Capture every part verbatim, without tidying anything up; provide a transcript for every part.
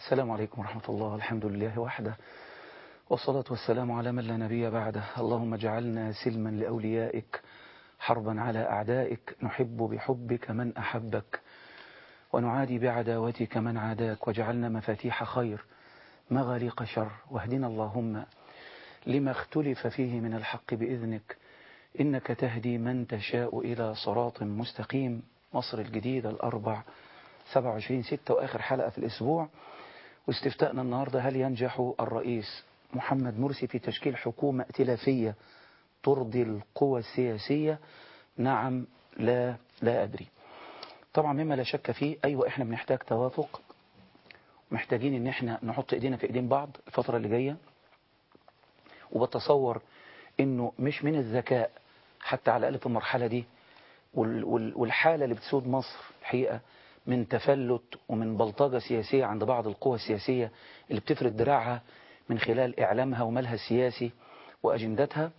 السلام عليكم ورحمة الله. الحمد لله وحده، والصلاة والسلام على من لا نبي بعده. اللهم اجعلنا سلما لأوليائك، حربا على أعدائك، نحب بحبك من أحبك، ونعادي بعداوتك من عاداك، واجعلنا مفاتيح خير مغاليق شر، واهدنا اللهم لما اختلف فيه من الحق بإذنك، إنك تهدي من تشاء إلى صراط مستقيم. مصر الجديدة الأربع سبعة وعشرين ستة وآخر حلقة في الأسبوع، واستفتاءنا النهاردة: هل ينجح الرئيس محمد مرسي في تشكيل حكومة ائتلافية ترضي القوى السياسية؟ نعم، لا، لا أدري. طبعا مما لا شك فيه، أيوة إحنا بنحتاج توافق، محتاجين إن إحنا نحط إيدينا في إيدين بعض الفترة اللي جاية، وبتصور إنه مش من الذكاء حتى على الأقل في المرحلة دي والحالة اللي بتسود مصر الحقيقة من تفلت ومن بلطجة سياسية عند بعض القوى السياسية اللي بتفرد دراعها من خلال إعلامها ومالها السياسي وأجندتها.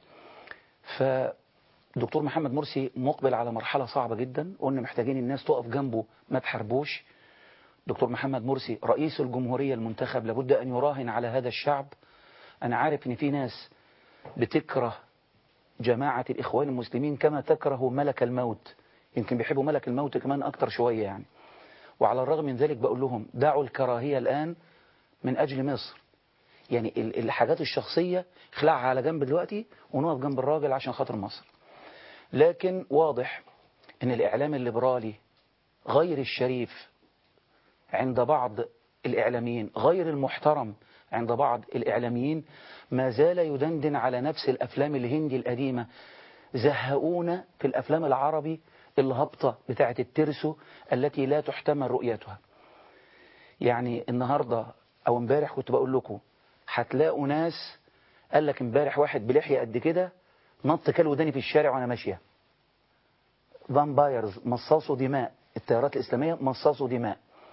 فدكتور محمد مرسي مقبل على مرحلة صعبة جدا، وقلنا محتاجين الناس تقف جنبه ما تحاربوش. دكتور محمد مرسي رئيس الجمهورية المنتخب، لابد أن يراهن على هذا الشعب. أنا عارف أن في ناس بتكره جماعة الإخوان المسلمين كما تكره ملك الموت، يمكن بيحبوا ملك الموت كمان أكتر شوية يعني. وعلى الرغم من ذلك بقول لهم دعوا الكراهية الآن من أجل مصر. يعني الحاجات الشخصية خلعها على جنب دلوقتي، ونقف جنب الراجل عشان خاطر مصر. لكن واضح أن الإعلام الليبرالي غير الشريف عند بعض الإعلاميين، غير المحترم عند بعض الإعلاميين، ما زال يدندن على نفس الأفلام الهندي القديمة. زهقونا في الأفلام العربي الهبطة بتاعة الترسو التي لا تحتمل رؤيتها. يعني النهاردة أو امبارح كنت بقول لكم هتلاقوا ناس قال لك امبارح واحد بلحية قد كده نط كل وداني في الشارع وأنا ماشية. فامبايرز، مصاصوا دماء، التيارات الإسلامية مصاصوا دماء.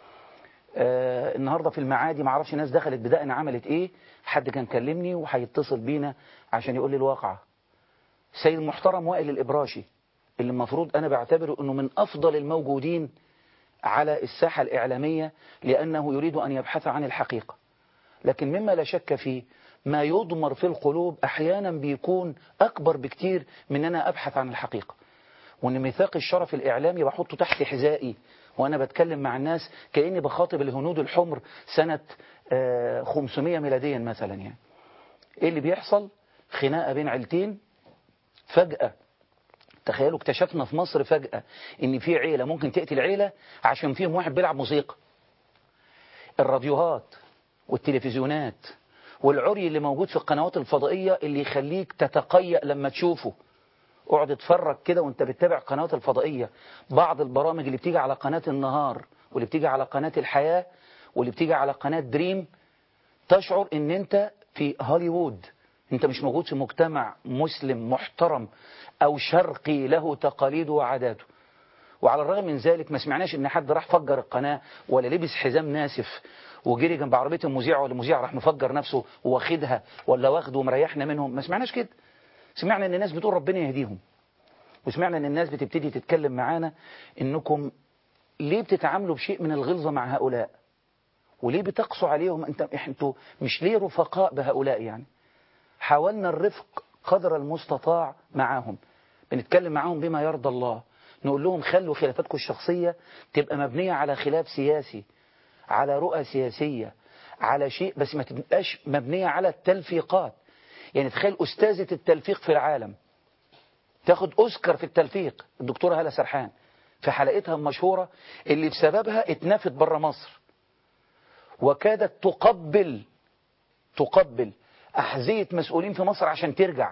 آه النهاردة في المعادي معرفش ناس دخلت بدقنا عملت ايه، حد كان كلمني وهيتصل بينا عشان يقول لي الواقعة. سيد المحترم وائل الإبراشي اللي المفروض أنا بعتبره أنه من أفضل الموجودين على الساحة الإعلامية، لأنه يريد أن يبحث عن الحقيقة. لكن مما لا شك فيه، ما يضمر في القلوب أحيانا بيكون أكبر بكتير من أنا أبحث عن الحقيقة. وأن ميثاق الشرف الإعلامي بحطه تحت حذائي وأنا بتكلم مع الناس كأني بخاطب الهنود الحمر سنة خمسمائة ميلاديا مثلا. يعني إيه اللي بيحصل؟ خناقة بين عيلتين فجأة. تخيلوا اكتشفنا في مصر فجأة ان في عيلة ممكن تقتل عيلة عشان فيهم واحد بيلعب موسيقى. الراديوهات والتلفزيونات والعري اللي موجود في القنوات الفضائية اللي يخليك تتقيأ لما تشوفه. اقعد اتفرج كده وانت بتتابع القنوات الفضائية، بعض البرامج اللي بتيجي على قناة النهار واللي بتيجي على قناة الحياة واللي بتيجي على قناة دريم، تشعر ان انت في هوليوود، انت مش موجود في مجتمع مسلم محترم او شرقي له تقاليده وعاداته. وعلى الرغم من ذلك ما سمعناش ان حد راح فجر القناة ولا لبس حزام ناسف وجري جنب عربية المذيع ولا المذيع راح مفجر نفسه واخدها ولا واخده ومريحنا منهم. ما سمعناش كده. سمعنا ان الناس بتقول ربنا يهديهم، وسمعنا ان الناس بتبتدي تتكلم معانا انكم ليه بتتعاملوا بشيء من الغلظة مع هؤلاء، وليه بتقسوا عليهم؟ انت انتوا مش ليه رفقاء بهؤلاء؟ يعني حاولنا الرفق قدر المستطاع معاهم، بنتكلم معاهم بما يرضى الله، نقول لهم خلوا خلافاتكم الشخصية تبقى مبنية على خلاف سياسي، على رؤى سياسية، على شيء، بس ما تبقاش مبنية على التلفيقات. يعني تخيل أستاذة التلفيق في العالم تاخد أوسكار في التلفيق، الدكتورة هالة سرحان في حلقتها المشهورة اللي بسببها اتنفت بره مصر وكادت تقبل تقبل أحذية مسؤولين في مصر عشان ترجع،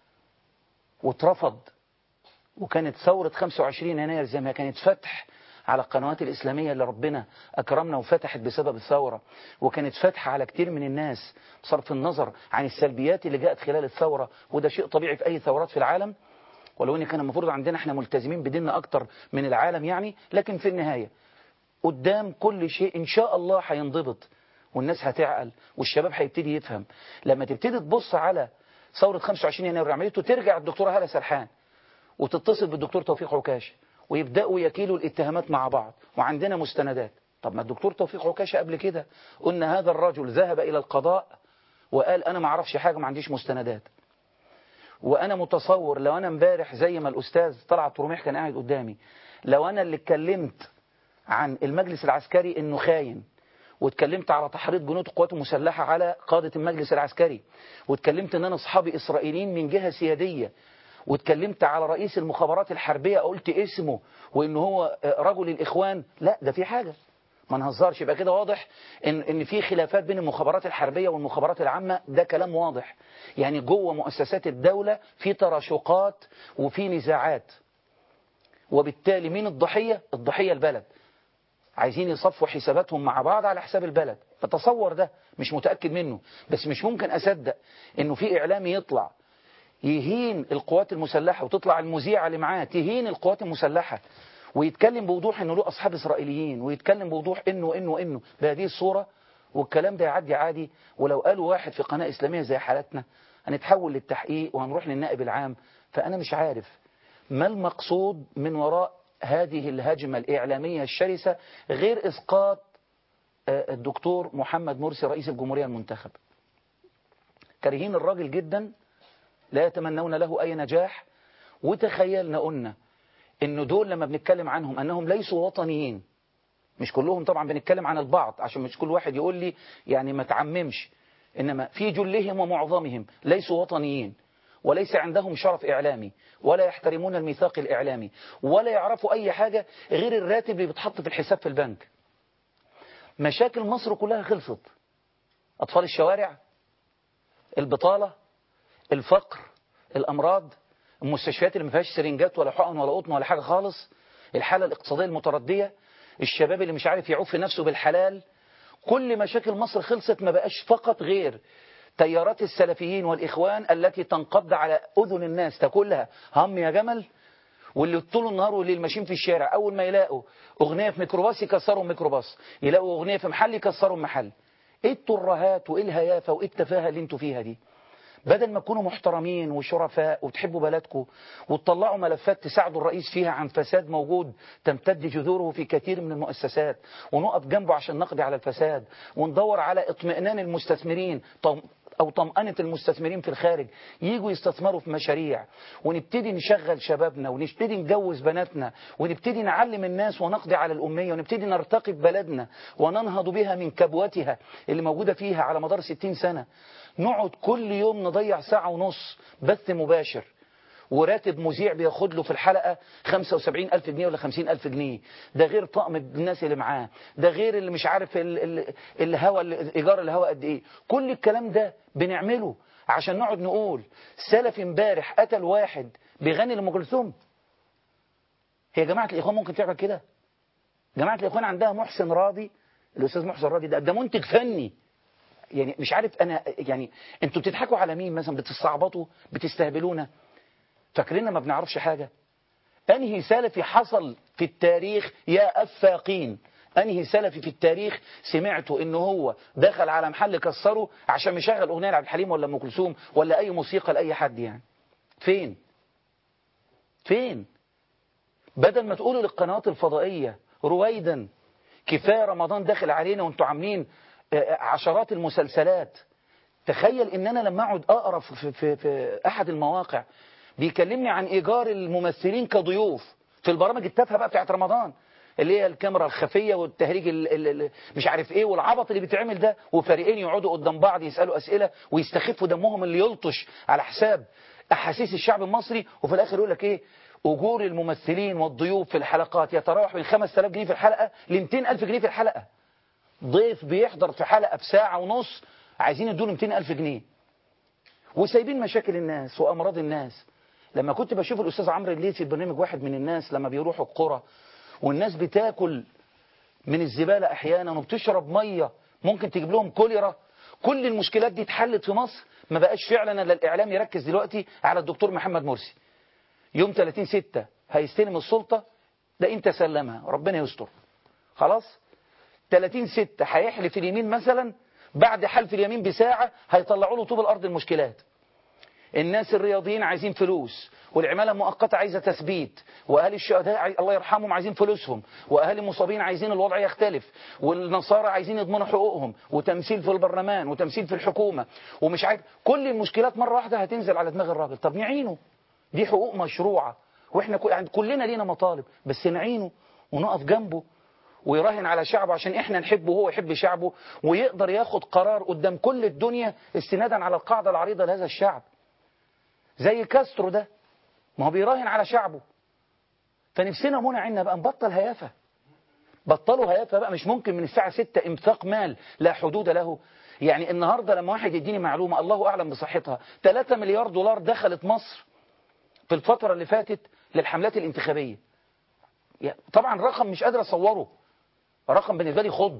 واترفض. وكانت ثورة خمسة وعشرين يناير زي ما كانت فتح على القنوات الإسلامية اللي ربنا أكرمنا وفتحت بسبب الثورة، وكانت فتح على كتير من الناس بصرف النظر عن السلبيات اللي جاءت خلال الثورة، وده شيء طبيعي في أي ثورات في العالم، ولو إن كان المفروض عندنا احنا ملتزمين بديننا أكتر من العالم يعني. لكن في النهاية قدام كل شيء إن شاء الله هينضبط، والناس هتعقل والشباب هيبتدي يفهم. لما تبتدي تبص على ثورة خمسة وعشرين يناير عملته، ترجع الدكتورة هالة سرحان وتتصل بالدكتور توفيق عكاش ويبدأوا يكيلوا الاتهامات مع بعض، وعندنا مستندات طب ما الدكتور توفيق عكاشة قبل كده قلنا هذا الرجل ذهب إلى القضاء وقال أنا ما اعرفش حاجة، ما عنديش مستندات. وأنا متصور لو أنا امبارح زي ما الأستاذ طلعت رميح كان قاعد قدامي، لو أنا اللي اتكلمت عن المجلس العسكري إنه خاين، واتكلمت على تحريض جنود القوات المسلحة على قادة المجلس العسكري، واتكلمت إن أنا أصحابي إسرائيليين من جهة سيادية، واتكلمت على رئيس المخابرات الحربية قلت اسمه وإنه هو رجل الإخوان، لا ده في حاجة، ما نهزرش. يبقى كده واضح إن, إن في خلافات بين المخابرات الحربية والمخابرات العامة، ده كلام واضح. يعني جوه مؤسسات الدولة في تراشقات وفي نزاعات، وبالتالي مين الضحية؟ الضحية البلد، عايزين يصفوا حساباتهم مع بعض على حساب البلد. فتصور ده مش متأكد منه، بس مش ممكن أصدق إنه في إعلامي يطلع يهين القوات المسلحة، وتطلع المذيعة اللي معاه تهين القوات المسلحة، ويتكلم بوضوح إنه له أصحاب إسرائيليين، ويتكلم بوضوح إنه إنه إنه بهذه الصورة، والكلام ده يعدي عادي. ولو قالوا واحد في قناة إسلامية زي حالتنا هنتحول للتحقيق وهنروح للنائب العام. فأنا مش عارف ما المقصود من وراء هذه الهجمة الإعلامية الشرسة غير إسقاط الدكتور محمد مرسي رئيس الجمهورية المنتخب. كارهين الراجل جدا، لا يتمنون له أي نجاح. وتخيلنا قلنا إنه دول لما بنتكلم عنهم أنهم ليسوا وطنيين، مش كلهم طبعا، بنتكلم عن البعض عشان مش كل واحد يقول لي يعني ما تعممش، إنما في جلهم ومعظمهم ليسوا وطنيين، وليس عندهم شرف إعلامي، ولا يحترمون الميثاق الإعلامي، ولا يعرفوا أي حاجة غير الراتب اللي بيتحط في الحساب في البنك. مشاكل مصر كلها خلصت، أطفال الشوارع، البطالة، الفقر، الأمراض، المستشفيات اللي ما فيهاش سرنجات ولا حقن ولا قطن ولا حاجة خالص، الحالة الاقتصادية المتردية، الشباب اللي مش عارف يعوف نفسه بالحلال. كل مشاكل مصر خلصت، ما بقاش فقط غير تيارات السلفيين والإخوان التي تنقض على أذن الناس تاكلها هم يا جمل، واللي طول النهار والليل ماشيين في الشارع أول ما يلاقوا أغنية في ميكروباص يكسروا ميكروباص، يلاقوا أغنية في محل يكسروا محل. إيه الترهات وإيه الهيافة وإيه التفاهة اللي انتوا فيها دي؟ بدل ما تكونوا محترمين وشرفاء وتحبوا بلدكم وتطلعوا ملفات تساعدوا الرئيس فيها عن فساد موجود تمتد جذوره في كثير من المؤسسات، ونقف جنبه عشان نقضي على الفساد، وندور على اطمئنان المستثمرين أو طمأنة المستثمرين في الخارج ييجوا يستثمروا في مشاريع، ونبتدي نشغل شبابنا ونبتدي نجوز بناتنا ونبتدي نعلم الناس ونقضي على الأمية ونبتدي نرتقي ببلدنا وننهض بها من كبوتها اللي موجودة فيها على مدار ستين سنة. نقعد كل يوم نضيع ساعة ونص بث مباشر، وراتب مذيع بياخد له في الحلقة خمسة وسبعين ألف جنيه ولا خمسين ألف جنيه، ده غير طقم الناس اللي معاه، ده غير اللي مش عارف الهوا إيجار الهوا قد إيه. كل الكلام ده بنعمله عشان نقعد نقول سلفي امبارح قتل واحد بيغني لأم كلثوم. هي جماعة الإخوان ممكن تعمل كده؟ جماعة الإخوان عندها محسن راضي، الأستاذ محسن راضي ده ده منتج فني. يعني مش عارف أنا، يعني أنتوا بتضحكوا على مين مثلا؟ بتستعبطوا، بتستهبلونا، فاكرين ما بنعرفش حاجة؟ أنهي سلفي حصل في التاريخ يا أفاقين؟ أنهي سلفي في التاريخ سمعته إنه هو دخل على محل كسره عشان مشغل أغنية لعبد الحليم ولا أم كلثوم ولا أي موسيقى لأي حد؟ يعني فين؟ فين؟ بدل ما تقولوا للقنوات الفضائية رويدا كفاية رمضان داخل علينا وانتوا عاملين عشرات المسلسلات. تخيل إن أنا لما أقعد أقرأ في, في, في أحد المواقع بيكلمني عن إيجار الممثلين كضيوف في البرامج التافهة بقى بتاعت رمضان، اللي هي الكاميرا الخفية والتهريج ال ال مش عارف إيه والعبط اللي بيتعمل ده، وفريقين يقعدوا قدام بعض يسألوا أسئلة ويستخفوا دمهم اللي يلطش على حساب أحاسيس الشعب المصري، وفي الآخر يقول لك إيه؟ أجور الممثلين والضيوف في الحلقات يتراوح من خمسة آلاف جنيه في الحلقة ل مئتين ألف جنيه في الحلقة. ضيف بيحضر في حلقة بساعة ونص عايزين يدوله مئتين ألف جنيه، وسايبين مشاكل الناس وأمراض الناس. لما كنت بشوف الأستاذ عمرو الليثي في برنامج واحد من الناس لما بيروحوا القرى والناس بتاكل من الزبالة أحيانا وبتشرب مية ممكن تجيب لهم كوليرا، كل المشكلات دي اتحلت في مصر. ما بقاش فعلا الا الإعلام يركز دلوقتي على الدكتور محمد مرسي. يوم ثلاثين ستة هيستلم السلطة، ده انت سلمها ربنا يستر خلاص. ثلاثين ستة هيحلف اليمين مثلا، بعد حلف اليمين بساعة هيطلعوا له طوب الأرض المشكلات. الناس الرياضيين عايزين فلوس، والعمالة المؤقتة عايزة تثبيت، وأهالي الشهداء عاي... الله يرحمهم عايزين فلوسهم، وأهالي المصابين عايزين الوضع يختلف، والنصارى عايزين يضمنوا حقوقهم، وتمثيل في البرلمان وتمثيل في الحكومة، ومش عارف كل المشكلات مرة واحدة هتنزل على دماغ الراجل. طب نعينه، دي حقوق مشروعة، واحنا كلنا لينا مطالب، بس نعينه ونقف جنبه ويراهن على شعبه عشان احنا نحبه وهو يحب شعبه، ويقدر ياخد قرار قدام كل الدنيا استنادا على القاعدة العريضة لهذا الشعب. زي كاسترو ده، ما هو بيراهن على شعبه. فنفسنا منى عنا بقى نبطل هيافة، بطلوا هيافة بقى. مش ممكن من الساعة ستة انفاق مال لا حدود له. يعني النهاردة لما واحد يديني معلومة الله أعلم بصحتها، ثلاثة مليار دولار دخلت مصر في الفترة اللي فاتت للحملات الانتخابية. طبعا رقم مش قادر أصوره، رقم بالنسبة لي خض،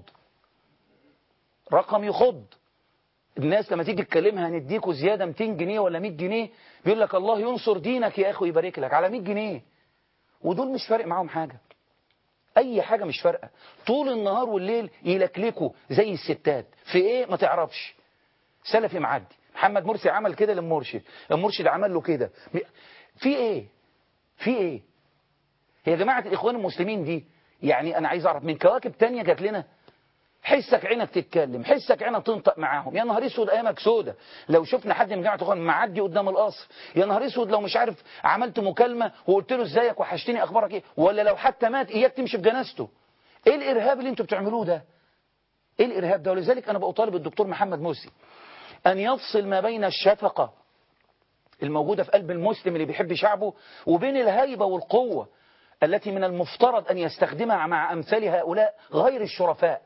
رقم يخض. الناس لما تيجي تكلمها هنديكوا زيادة مئتين جنيه ولا مئة جنيه، بيقول لك الله ينصر دينك يا أخي ويبارك لك، على مئة جنيه. ودول مش فارق معاهم حاجة، أي حاجة مش فارقة. طول النهار والليل يلكلكوا زي الستات في إيه ما تعرفش. سلفي معدي، محمد مرسي عمل كده للمرشد، المرشد عمل له كده، في إيه في إيه يا جماعة الإخوان المسلمين دي؟ يعني أنا عايز أعرف من كواكب تانية جات لنا. حسك عينك تتكلم، حسك عينك تنطق معاهم. يا نهار اسود ايامك سودة لو شفنا حد من جماعه اخوان معدي قدام القصر. يا نهار اسود لو مش عارف عملت مكالمه وقلت له ازيك وحشتني اخبارك ايه، ولا لو حتى مات اياك تمشي بجنازته. ايه الارهاب اللي انتوا بتعملوه ده؟ ايه الارهاب ده؟ ولذلك انا بطالب الدكتور محمد مرسي ان يفصل ما بين الشفقه الموجوده في قلب المسلم اللي بيحب شعبه وبين الهيبه والقوه التي من المفترض ان يستخدمها مع امثال هؤلاء غير الشرفاء.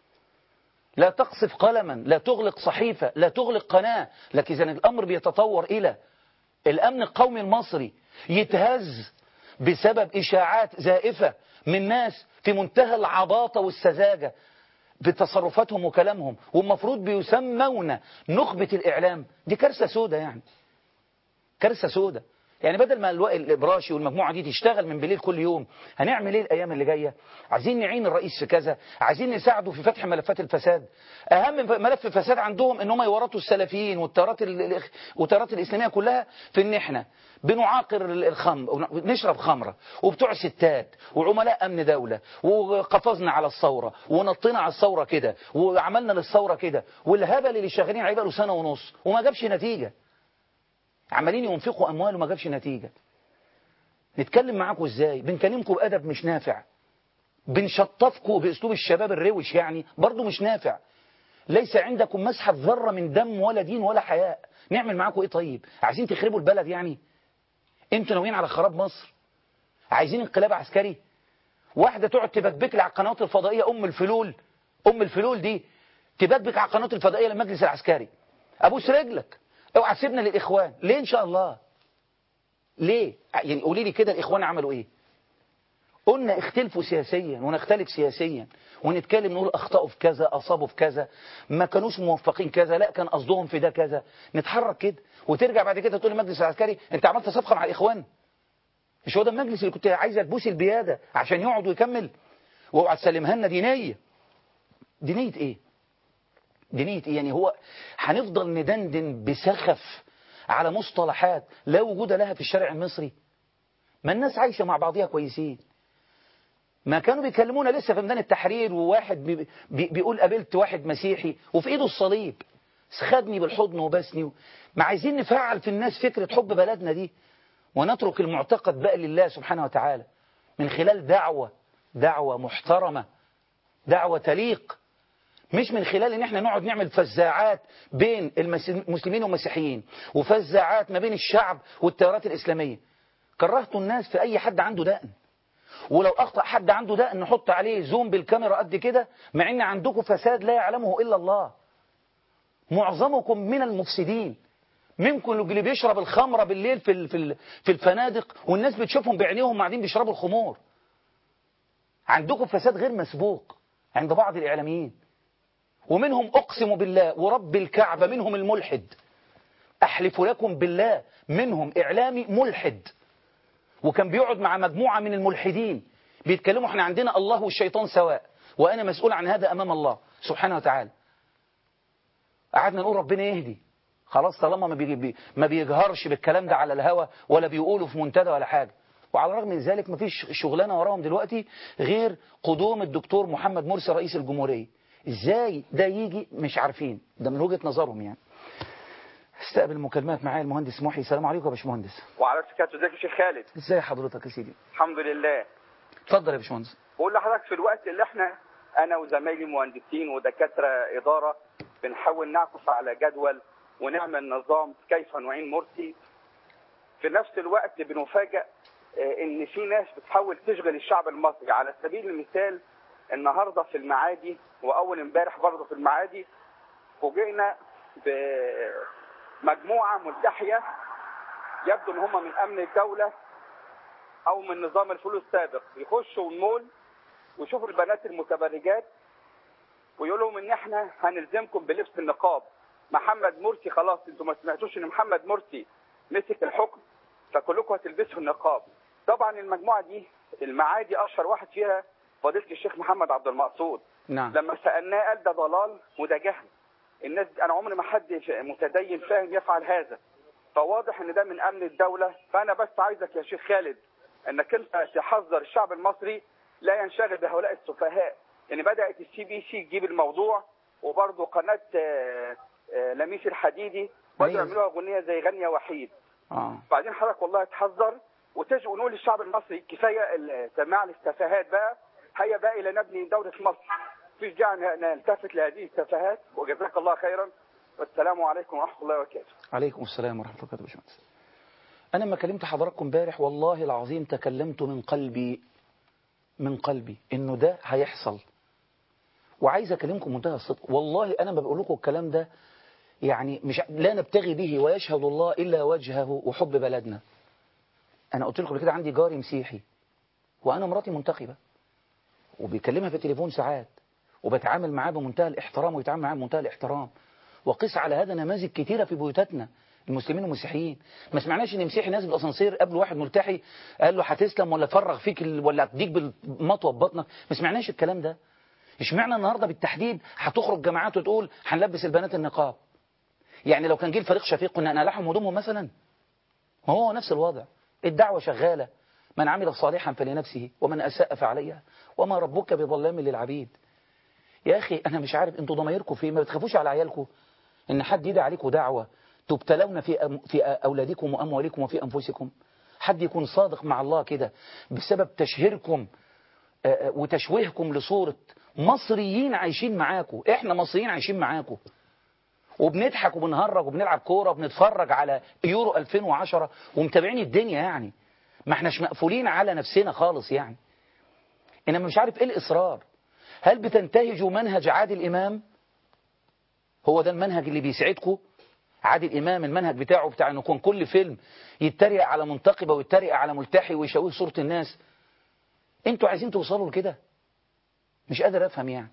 لا تقصف قلما، لا تغلق صحيفة، لا تغلق قناة. لكن إذا الأمر بيتطور إلى الأمن القومي المصري يتهز بسبب إشاعات زائفة من ناس في منتهى العباطة والسذاجة بتصرفاتهم وكلامهم، والمفروض بيسمون نخبة الإعلام، دي كارثة سودة. يعني كارثة سودة. يعني بدل ما الإبراشي والمجموعة دي تشتغل من بالليل كل يوم، هنعمل ايه الأيام اللي جاية؟ عايزين نعين الرئيس في كذا، عايزين نساعده في فتح ملفات الفساد. أهم ملف الفساد عندهم إن هم يورطوا السلفيين والتيارات والتيارات الإسلامية كلها في إن إحنا بنعاقر الخمر، نشرب خمرة، وبتوع ستات، وعملاء أمن دولة، وقفزنا على الثورة، ونطينا على الثورة كده، وعملنا للثورة كده، والهبل اللي شغالين عليه بقاله سنة ونص وما جابش نتيجة. عمالين ينفقوا أموال وما جابش نتيجة. نتكلم معاكم إزاي؟ بنكلمكم بأدب مش نافع، بنشطفكم بأسلوب الشباب الروش يعني برضو مش نافع. ليس عندكم مسحة ذرة من دم ولا دين ولا حياء. نعمل معاكم إيه طيب؟ عايزين تخربوا البلد يعني؟ انتوا ناويين على خراب مصر؟ عايزين انقلاب عسكري؟ واحدة تقعد تبكبك على القنوات الفضائية، أم الفلول أم الفلول دي تبكبك على القنوات الفضائية للمجلس العسكري. أبوس رجلك، اوعى تسيبنا للإخوان. ليه إن شاء الله؟ ليه؟ يعني قولي لي كده الإخوان عملوا إيه؟ قلنا اختلفوا سياسيا ونختلف سياسيا ونتكلم نقول أخطأوا في كذا، أصابوا في كذا، ما كانوش موفقين كذا، لا كان قصدهم في ده كذا. نتحرك كده وترجع بعد كده تقول المجلس العسكري أنت عملت صفقة مع الإخوان. مش هو ده المجلس اللي كنت عايزة تبوس البيادة عشان يقعد ويكمل؟ واوعى تسلمها لنا دينية. دينية إيه؟ دينية إيه؟ يعني هو هنفضل ندندن بسخف على مصطلحات لا وجود لها في الشارع المصري؟ ما الناس عايشة مع بعضها كويسين. ما كانوا بيكلمونا لسه في ميدان التحرير وواحد بي بي بيقول قابلت واحد مسيحي وفي ايده الصليب، خدني بالحضن وبسني. ما عايزين نفعل في الناس فكرة حب بلدنا دي ونترك المعتقد بقى لله سبحانه وتعالى من خلال دعوة دعوة محترمة، دعوة تليق، مش من خلال ان احنا نقعد نعمل فزاعات بين المسلمين والمسيحيين وفزاعات ما بين الشعب والتيارات الإسلامية. كرهتوا الناس في اي حد عنده دقن، ولو أخطأ حد عنده دقن نحط عليه زوم بالكاميرا قد كده، مع ان عندكم فساد لا يعلمه إلا الله. معظمكم من المفسدين، منكم اللي بيشرب الخمرة بالليل في في الفنادق والناس بتشوفهم بعينيهم قاعدين بيشربوا الخمور. عندكم فساد غير مسبوق عند بعض الإعلاميين، ومنهم أقسم بالله ورب الكعبة منهم الملحد، أحلف لكم بالله منهم إعلامي ملحد، وكان بيقعد مع مجموعة من الملحدين بيتكلموا احنا عندنا الله والشيطان سواء وأنا مسؤول عن هذا أمام الله سبحانه وتعالى. قعدنا نقول ربنا يهدي خلاص طالما ما, بيجي ما بيجهرش بالكلام ده على الهوا ولا بيقوله في منتدى ولا حاجة. وعلى الرغم من ذلك ما فيش شغلانة وراهم دلوقتي غير قدوم الدكتور محمد مرسي رئيس الجمهورية. ازاي ده يجي مش عارفين، ده من وجهة نظرهم يعني. استقبل المكالمات معايا المهندس محي. السلام عليكم يا باشمهندس. وعليكم السلام. ازيك يا شيخ خالد؟ ازاي حضرتك يا سيدي؟ الحمد لله. اتفضل يا باشمهندس. بقول لحضرتك في الوقت اللي احنا انا وزمايلي مهندسين ودكاتره اداره بنحاول نعكف على جدول ونعمل نظام كيف نعين مرسي، في نفس الوقت بنفاجئ ان في ناس بتحاول تشغل الشعب المصري. على سبيل المثال النهارده في المعادي واول امبارح برضه في المعادي فوجئنا بمجموعه ملتحيه يبدو ان هم من امن الدوله او من نظام الفلوس السابق، يخشوا المول ويشوفوا البنات المتبرجات ويقولوا لهم ان احنا هنلزمكم بلبس النقاب. محمد مرسي خلاص انتوا ما سمعتوش ان محمد مرسي مسك الحكم فكلكم هتلبسوا النقاب. طبعا المجموعه دي المعادي اشهر واحد فيها فضيله الشيخ محمد عبد المقصود. نعم. لما سالناه قال ده ضلال وده جهل. الناس انا عمري ما حد متدين فاهم يفعل هذا. فواضح ان ده من امن الدوله. فانا بس عايزك يا شيخ خالد انك انت تحذر الشعب المصري لا ينشغل بهؤلاء السفهاء. يعني بدات السي بي سي تجيب الموضوع وبرضه قناه لميس الحديدي بدأوا يعملوها اغنيه زي غنيه وحيد. اه بعدين حضرتك والله تحذر وتجي ونقول للشعب المصري كفايه سماع السفهات بقى. هيا بقى الى نبني دوله مصر. مفيش داعي نلتفت لهذه السفهات. وجزاك الله خيرا والسلام عليكم ورحمه الله وبركاته. عليكم السلام ورحمه الله وبركاته يا باشمهندس. انا لما كلمت حضراتكم امبارح والله العظيم تكلمت من قلبي من قلبي انه ده هيحصل، وعايز اكلمكم منتهى الصدق. والله انا ما بقول لكم الكلام ده يعني مش لا نبتغي به ويشهد الله الا وجهه وحب بلدنا. انا قلت لكم كده عندي جاري مسيحي وانا مراتي منتخبه وبيكلمها في التليفون ساعات وبتعامل معاه بمنتهى الاحترام ويتعامل معاه بمنتهى الاحترام. وقس على هذا نماذج كتيره في بيوتاتنا المسلمين والمسيحيين. ما سمعناش ان مسيحي نازل بالاسانسير قبل واحد ملتحي قال له هتسلم ولا فرغ فيك ولا اديك بالمطوه ببطنك. ما سمعناش الكلام ده. اشمعنى النهارده بالتحديد هتخرج جماعات وتقول هنلبس البنات النقاب؟ يعني لو كان جه الفريق شفيق كنا نقلعهم هدومهم مثلا؟ ما هو نفس الوضع. الدعوه شغاله. من عمل صالحا فلنفسه ومن اساء فعليها وما ربك بظلام للعبيد. يا اخي انا مش عارف انتوا ضمايركم فين؟ ما بتخافوش على عيالكم ان حد يدعي عليكم دعوه تبتلون في أم في اولادكم واموالكم وفي انفسكم؟ حد يكون صادق مع الله كده بسبب تشهيركم وتشويهكم لصوره مصريين عايشين معاكم. احنا مصريين عايشين معاكم وبنضحك وبنهرج وبنلعب كوره وبنتفرج على يورو ألفين وعشرة ومتابعين الدنيا يعني. ما احناش مقفولين على نفسنا خالص يعني. انما مش عارف ايه الاصرار. هل بتنتهجوا منهج عادل امام؟ هو ده المنهج اللي بيسعدكم؟ عادل امام المنهج بتاعه بتاع انه يكون كل فيلم يتريق على منتقبه ويتريق على ملتحي ويشوه صوره الناس. انتوا عايزين توصلوا لكده؟ مش قادر افهم يعني.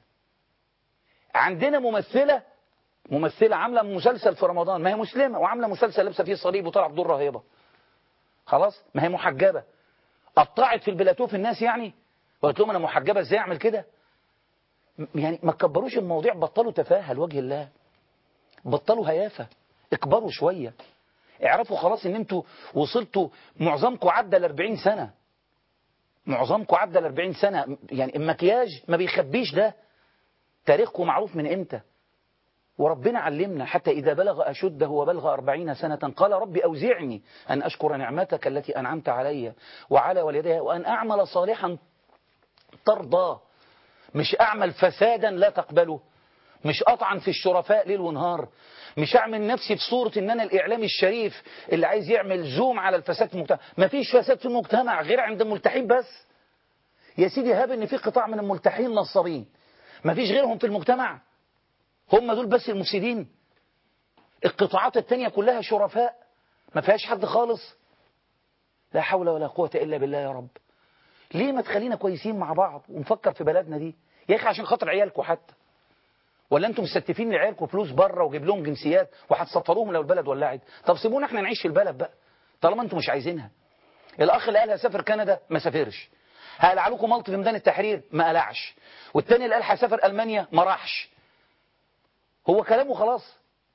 عندنا ممثله ممثله عامله مسلسل في رمضان، ما هي مسلمه وعامله مسلسل لابسه فيه صليب وطالعه بدور رهيبه. خلاص ما هي محجبه. قطعت في البلاتوف الناس يعني وقلت لهم انا محجبه ازاي اعمل كده؟ يعني ما تكبروش المواضيع. بطلوا تفاهه لوجه الله. بطلوا هيافه. اكبروا شويه. اعرفوا خلاص ان انتوا وصلتوا. معظمكم عدى ال أربعين سنه. معظمكم عدى ال أربعين سنه. يعني المكياج ما بيخبيش ده. تاريخكم معروف من امتى. وربنا علمنا حتى إذا بلغ أشده وبلغ أربعين سنة قال ربي أوزعني أن أشكر نعمتك التي أنعمت علي وعلى والدي وأن أعمل صالحا ترضى. مش أعمل فسادا لا تقبله. مش أطعن في الشرفاء ليل ونهار. مش أعمل نفسي بصورة إن أنا الإعلام الشريف اللي عايز يعمل زوم على الفساد في المجتمع. ما فيش فساد في المجتمع غير عند الملتحين بس. يا سيدي هاب إن في قطاع من الملتحين نصابين. ما فيش غيرهم في المجتمع. هم دول بس المفسدين. القطاعات التانية كلها شرفاء ما فيهاش حد خالص. لا حول ولا قوة إلا بالله يا رب. ليه ما تخلينا كويسين مع بعض ونفكر في بلدنا دي يا أخي عشان خاطر عيالكم حتى؟ ولا أنتم مستتفين لعيالكم فلوس بره وجيب لهم جنسيات وهتسفروهم لو البلد ولعت؟ طب سيبونا احنا نعيش في البلد بقى طالما أنتم مش عايزينها. الأخ اللي قال هسافر كندا ما سافرش. هقلع لكم ملط في ميدان التحرير ما قلعش. والتاني اللي قال هسافر ألمانيا ما راحش. هو كلامه خلاص.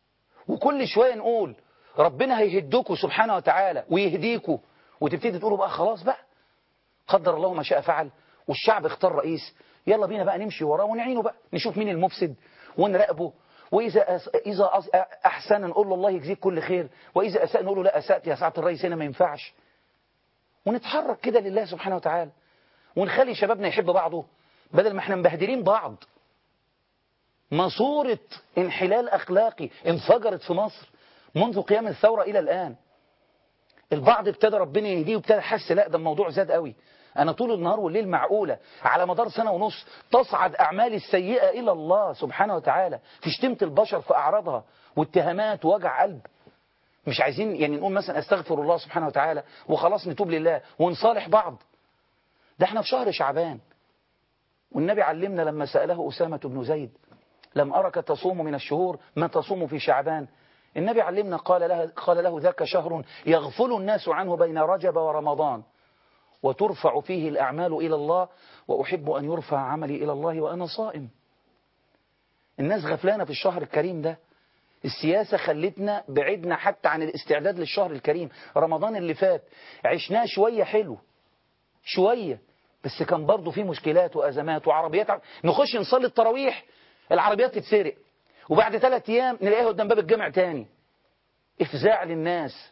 وكل شوية نقول ربنا هيهدكوا سبحانه وتعالى ويهديكوا، وتبتدي تقولوا بقى خلاص بقى قدر الله ما شاء فعل، والشعب اختار رئيس، يلا بينا بقى نمشي وراه ونعينه بقى، نشوف مين المفسد ونراقبه، وإذا أس... إذا أس... أحسن نقول له الله يجزيك كل خير، وإذا أساء نقول له لا أسأت يا سعادة الرئيس هنا ما ينفعش، ونتحرك كده لله سبحانه وتعالى، ونخلي شبابنا يحب بعضه بدل ما احنا مبهدلين بعض. ماسورة انحلال أخلاقي انفجرت في مصر منذ قيام الثورة إلى الآن. البعض ابتدى ربنا يهديه وابتدى حس لا ده الموضوع زاد قوي، أنا طول النهار والليل معقولة على مدار سنة ونص تصعد أعمالي السيئة إلى الله سبحانه وتعالى في شتمة البشر في أعراضها واتهامات ووجع قلب. مش عايزين يعني نقول مثلا أستغفر الله سبحانه وتعالى وخلاص نتوب لله ونصالح بعض. ده احنا في شهر شعبان، والنبي علمنا لما سأله أسامة بن زيد لم أرك تصوم من الشهور ما تصوم في شعبان، النبي علمنا قال له, قال له ذاك شهر يغفل الناس عنه بين رجب ورمضان وترفع فيه الأعمال إلى الله وأحب أن يرفع عملي إلى الله وأنا صائم. الناس غفلانة في الشهر الكريم ده، السياسة خلتنا بعدنا حتى عن الاستعداد للشهر الكريم. رمضان اللي فات عشناه شوية حلو شوية، بس كان برضو فيه مشكلات وأزمات وعربيات، نخش نصلي التراويح العربيات تتسرق، وبعد ثلاث أيام نلاقيها قدام باب الجامع تاني، إفزاع للناس.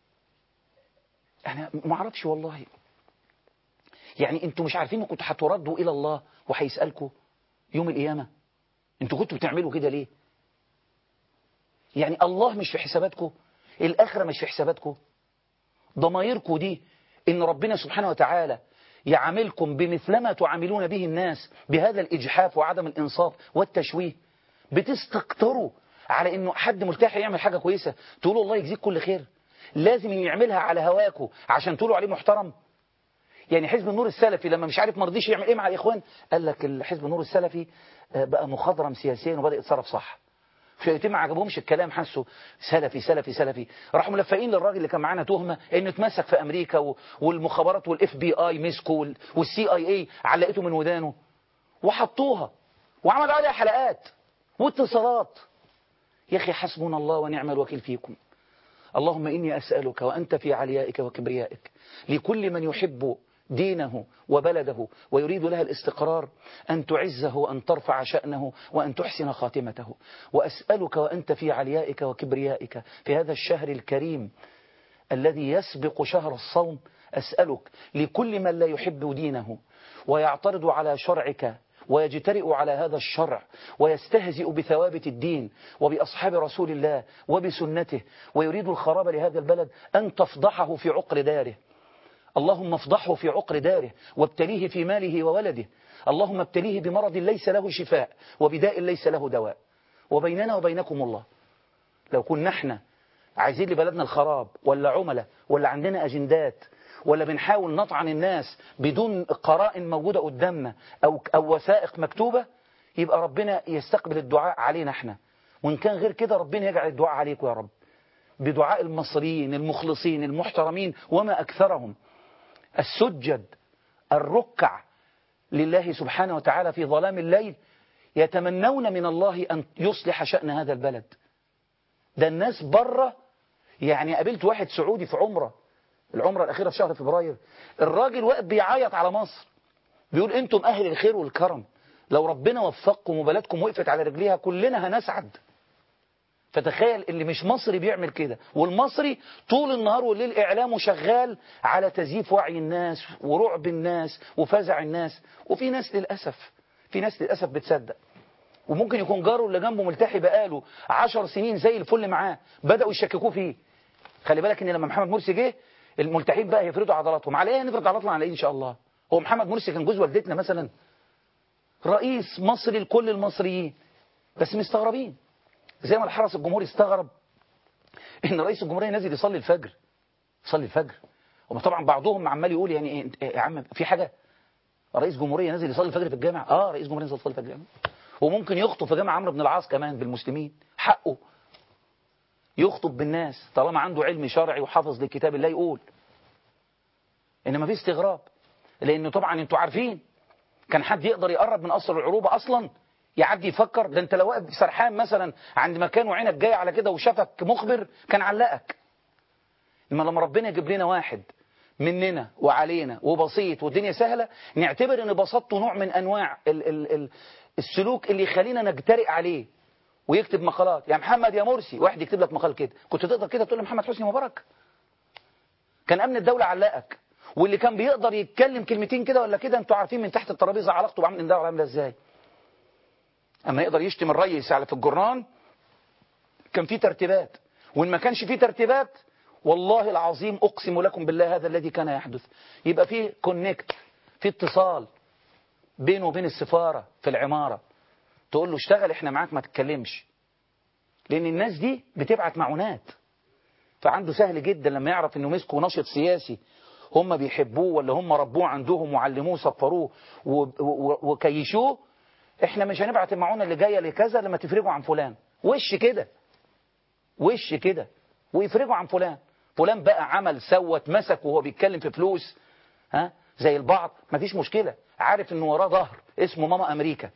أنا ما اعرفش والله، يعني أنتوا مش عارفين كنتوا هتردوا إلى الله وهيسألكوا يوم القيامة أنتوا كنتوا بتعملوا كده ليه؟ يعني الله مش في حساباتكم، الآخرة مش في حساباتكم، ضمايركم دي إن ربنا سبحانه وتعالى يعاملكم بمثلما تعاملون به الناس بهذا الإجحاف وعدم الإنصاف والتشويه. بتستكتروا على إنه حد ملتحي يعمل حاجة كويسة تقولوا الله يجزيك كل خير، لازم يعملها على هواكم عشان تقولوا عليه محترم. يعني حزب النور السلفي لما مش عارف مرضيش يعمل إيه مع الإخوان، قال لك الحزب النور السلفي بقى مخضرم سياسيا وبدأ يتصرف صح. شيئتين ما عجبهمش الكلام، حسوا سلفي سلفي سلفي، راحوا ملفقين للراجل اللي كان معانا تهمة انه اتمسك في امريكا والمخابرات والاف بي اي مسكوا والسي اي اي علقته من ودانه وحطوها وعملوا عليها حلقات واتصالات. يا اخي حسبنا الله ونعم الوكيل فيكم. اللهم اني اسالك وانت في عليائك وكبريائك لكل من يحب دينه وبلده ويريد لها الاستقرار أن تعزه وأن ترفع شأنه وأن تحسن خاتمته. وأسألك وأنت في عليائك وكبريائك في هذا الشهر الكريم الذي يسبق شهر الصوم، أسألك لكل من لا يحب دينه ويعترض على شرعك ويجترئ على هذا الشرع ويستهزئ بثوابت الدين وبأصحاب رسول الله وبسنته ويريد الخراب لهذا البلد أن تفضحه في عقر داره. اللهم افضحه في عقر داره وابتليه في ماله وولده. اللهم ابتليه بمرض ليس له شفاء وبداء ليس له دواء. وبيننا وبينكم الله، لو كنا احنا عايزين لبلدنا الخراب ولا عملاء ولا عندنا أجندات ولا بنحاول نطعن الناس بدون قرائن موجودة قدامنا أو, أو وثائق مكتوبة، يبقى ربنا يستقبل الدعاء علينا احنا، وإن كان غير كده ربنا يجعل الدعاء عليكم يا رب بدعاء المصريين المخلصين المحترمين وما أكثرهم السجد الركع لله سبحانه وتعالى في ظلام الليل يتمنون من الله أن يصلح شأن هذا البلد. ده الناس بره، يعني قابلت واحد سعودي في عمرة العمرة الأخيرة في شهر فبراير، الراجل واقف بيعيط على مصر بيقول أنتم أهل الخير والكرم، لو ربنا وفقكم وبلدكم وقفت على رجليها كلنا هنسعد. فتخيل اللي مش مصري بيعمل كده، والمصري طول النهار والليل إعلامه شغال على تزييف وعي الناس ورعب الناس وفزع الناس. وفي ناس للأسف في ناس للأسف بتصدق، وممكن يكون جاره اللي جنبه ملتحي بقاله عشر سنين زي الفل معاه بدأوا يشككوه فيه. خلي بالك ان لما محمد مرسي جه الملتحين بقى يفرضوا عضلاتهم. على ايه نفرض عضلاتنا على ايه ان شاء الله؟ هو محمد مرسي كان جوز والدتنا مثلا؟ رئيس مصري لكل المصريين، بس مستغربين زي ما الحرس الجمهوري استغرب ان رئيس الجمهورية نازل يصلي الفجر يصلي الفجر وما طبعا بعضهم عمال يقول يعني ايه يا عم في حاجة، رئيس جمهورية نازل يصلي الفجر في الجامع؟ اه رئيس جمهورية نازل يصلي الفجر في الجامع، وممكن يخطب في جامع عمرو بن العاص كمان بالمسلمين، حقه يخطب بالناس طالما عنده علم شرعي وحافظ لكتاب الله يقول. انما في استغراب لانه طبعا انتوا عارفين كان حد يقدر يقرب من قصر العروبة اصلا يعدي يفكر؟ ده انت لو واقف سرحان مثلا عند مكان وعينك جايه على كده وشافك مخبر كان علقك. اما لما ربنا يجيب لنا واحد مننا وعلينا وبسيط والدنيا سهله، نعتبر ان بساطته نوع من انواع ال ال ال السلوك اللي يخلينا نجترئ عليه ويكتب مقالات. يا محمد يا مرسي، واحد يكتب لك مقال كده، كنت تقدر كده تقول لمحمد حسني مبارك؟ كان امن الدوله علقك. واللي كان بيقدر يتكلم كلمتين كده ولا كده، انتوا عارفين من تحت الترابيزه علاقته بامن الدوله عامله ازاي. اما يقدر يشتم الرئيس على في الجرنان كان في ترتيبات، وان ما كانش في ترتيبات والله العظيم اقسم لكم بالله هذا الذي كان يحدث. يبقى في كونكت، في اتصال بينه وبين السفاره في العماره، تقول له اشتغل احنا معاك ما تتكلمش، لان الناس دي بتبعت معونات. فعنده سهل جدا لما يعرف انه مسكوا ناشط سياسي هم بيحبوه ولا هم ربوه عندهم وعلموه صفروه وكيشوه، احنا مش هنبعت المعونة اللي جاية لكذا لما تفرجوا عن فلان. وش كده وش كده ويفرجوا عن فلان. فلان بقى عمل سوت مسك وهو بيتكلم في فلوس، ها زي البعض، مفيش مشكلة، عارف انه وراه ظهر اسمه ماما امريكا.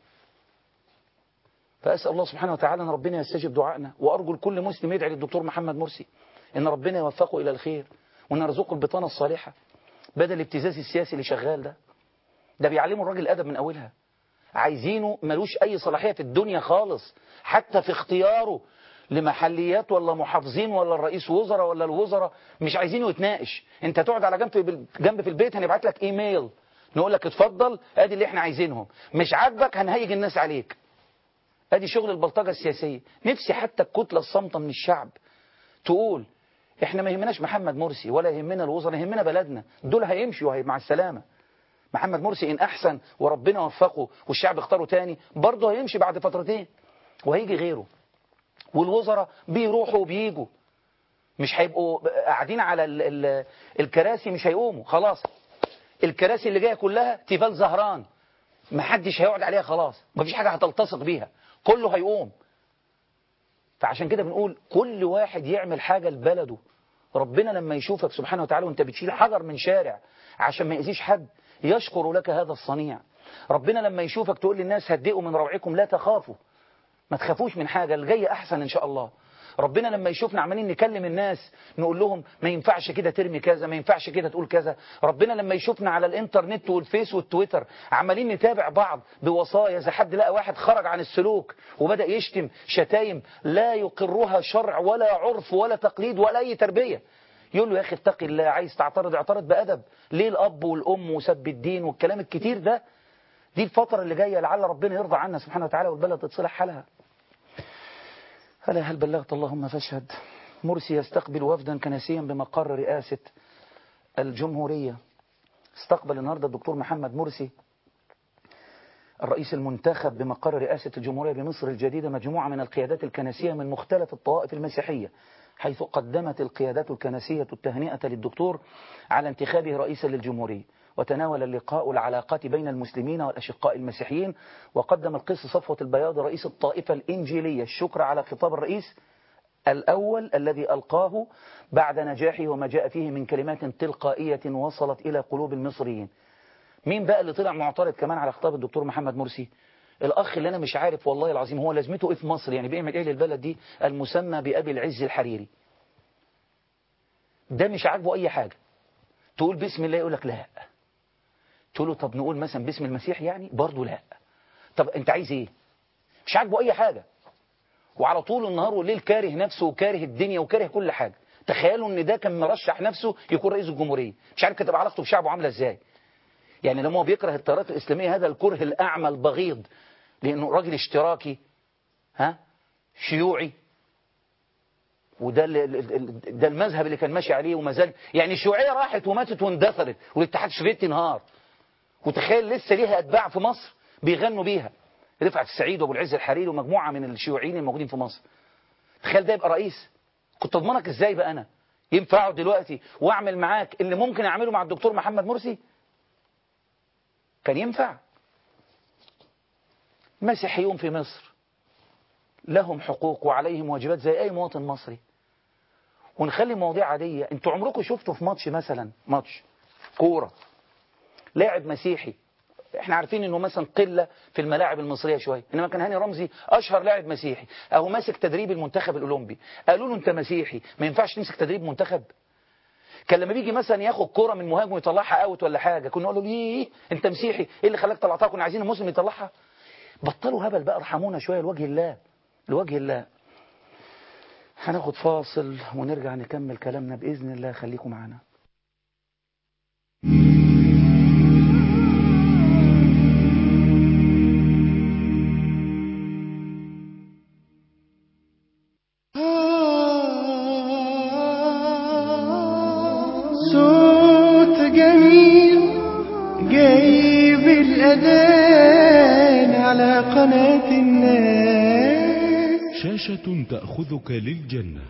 فأسأل الله سبحانه وتعالى أن ربنا يستجب دعائنا، وأرجو لكل مسلم يدعي للدكتور محمد مرسي أن ربنا يوفقه إلى الخير وأن يرزقه البطانة الصالحة بدل الابتزاز السياسي اللي شغال ده. ده بيعلموا الراجل الأدب من أولها. عايزينه ملوش أي صلاحية في الدنيا خالص، حتى في اختياره لمحليات ولا محافظين ولا الرئيس وزراء ولا الوزراء، مش عايزينه يتناقش. أنت تقعد على جنب في جنب في البيت، هنبعت لك إيميل نقول لك اتفضل أدي اللي احنا عايزينهم، مش عاجبك هنهيج الناس عليك. ادي شغل البلطجة السياسية. نفسي حتى الكتلة الصامتة من الشعب تقول احنا ما يهمناش محمد مرسي ولا يهمنا الوزراء، يهمنا بلدنا، دول هيمشوا مع السلامة. محمد مرسي ان احسن وربنا وفقه والشعب اختاره تاني برضه هيمشي بعد فترتين وهيجي غيره. والوزراء بيروحوا وبييجوا، مش هيبقوا قاعدين على ال ال الكراسي، مش هيقوموا خلاص. الكراسي اللي جايه كلها تيفال زهران، محدش هيقعد عليها خلاص، مفيش حاجة هتلتصق بيها، كله هيقوم. فعشان كده بنقول كل واحد يعمل حاجة لبلده. ربنا لما يشوفك سبحانه وتعالى وانت بتشيل حجر من شارع عشان ما يأذيش حد يشكر لك هذا الصنيع. ربنا لما يشوفك تقول للناس هدئوا من روعكم لا تخافوا، ما تخافوش من حاجة، الجاي أحسن إن شاء الله. ربنا لما يشوفنا عمالين نكلم الناس نقول لهم ما ينفعش كده ترمي كذا، ما ينفعش كده تقول كذا. ربنا لما يشوفنا على الانترنت والفيس والتويتر عمالين نتابع بعض بوصايا، إذا حد لقى واحد خرج عن السلوك وبدأ يشتم شتايم لا يقرها شرع ولا عرف ولا تقليد ولا أي تربية، يقول له يا أخي اتقي الله، عايز تعترض اعترض بأدب، ليه الأب والأم وسب الدين والكلام الكتير ده؟ دي الفترة اللي جاية لعل ربنا يرضى عنا سبحانه وتعالى والبلد تتصلح حالها. ألا هل بلغت اللهم فاشهد. مرسي يستقبل وفدا كنسيا بمقر رئاسة الجمهورية. استقبل النهاردة الدكتور محمد مرسي الرئيس المنتخب بمقر رئاسة الجمهورية بمصر الجديدة مجموعة من القيادات الكنسية من مختلف الطوائف المسيحية، حيث قدمت القيادات الكنسية التهنئة للدكتور على انتخابه رئيسا للجمهورية. وتناول اللقاء العلاقات بين المسلمين والأشقاء المسيحيين. وقدم القس صفوة البياض رئيس الطائفة الإنجيلية الشكر على خطاب الرئيس الأول الذي ألقاه بعد نجاحه وما جاء فيه من كلمات تلقائية وصلت إلى قلوب المصريين. مين بقى اللي طلع معترض كمان على خطاب الدكتور محمد مرسي؟ الأخ اللي أنا مش عارف والله العظيم هو لازمته إيه في مصر، يعني بيعمل إيه للبلد دي، المسمى بأبي العز الحريري. ده مش عاجبه أي حاجة. تقول بسم الله يقول لك لا. تقول له طب نقول مثلا باسم المسيح يعني، برضه لا. طب انت عايز ايه؟ مش عاجبه اي حاجة، وعلى طول النهار والليل كاره نفسه وكاره الدنيا وكاره كل حاجة. تخيلوا ان ده كان مرشح نفسه يكون رئيس الجمهورية، مش عارف كانت علاقته بشعبه عاملة ازاي. يعني لما هو بيكره التيارات الإسلامية هذا الكره الأعمى البغيض، لأنه راجل اشتراكي ها شيوعي، وده ده المذهب اللي كان ماشي عليه وما زال. يعني الشيوعية راحت وماتت واندثرت والاتحاد السوفيتي انهار، وتخيل لسه ليها أتباع في مصر بيغنوا بيها، رفعت السعيد وابو العز الحريري ومجموعة من الشيوعيين الموجودين في مصر. تخيل ده يبقى رئيس. كنت اضمنك ازاي بقى انا ينفعه دلوقتي واعمل معاك اللي ممكن اعمله مع الدكتور محمد مرسي؟ كان ينفع؟ مسيحيون في مصر لهم حقوق وعليهم واجبات زي اي مواطن مصري، ونخلي مواضيع عادية. انتوا عمركم شفتوا في ماتش مثلا ماتش كورة لاعب مسيحي احنا عارفين انه مثلا قلة في الملاعب المصرية شوية، انما كان هاني رمزي اشهر لاعب مسيحي اهو ماسك تدريب المنتخب الاولمبي. قالوا له انت مسيحي ما ينفعش تمسك تدريب منتخب؟ كان لما بيجي مثلا ياخد كرة من مهاجم ويطلعها اوت ولا حاجة كنا نقول له ليه انت مسيحي ايه اللي خلاك طلعتها؟ كنا عايزين المسلم يطلعها. بطلوا هبل بقى، ارحمونا شوية لوجه الله لوجه الله. هناخد فاصل ونرجع نكمل كلامنا بإذن الله، خليكم معنا. صوت جميل جايب الأذان على قناة الناس، شاشة تأخذك للجنة.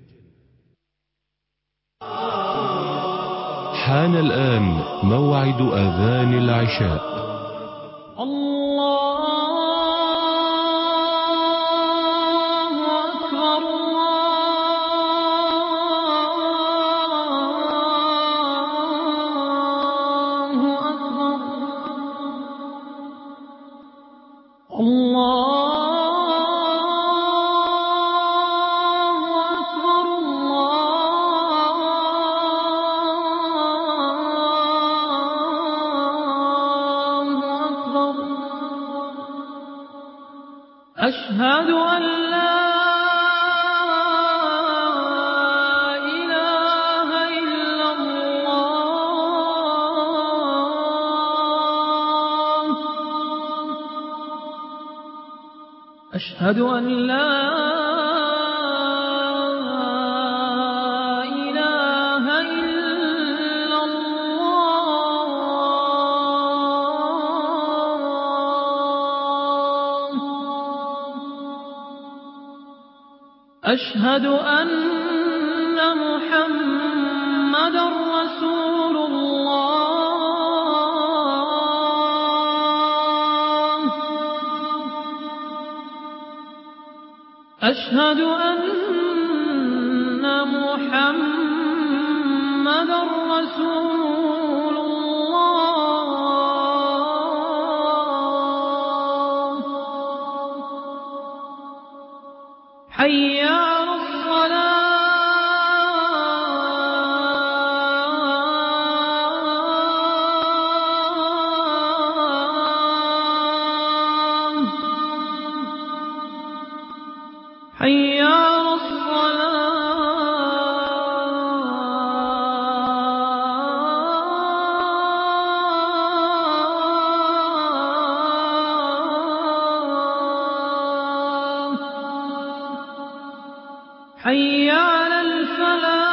حان الآن موعد آذان العشاء. أشهد أن لا إله إلا الله، أشهد أن لا إله إلا الله، أشهد أن محمدا رسول الله، أشهد أن محمدا رسول الله. حي على الصلاة، حي على الصلاة. حي على الفلاح،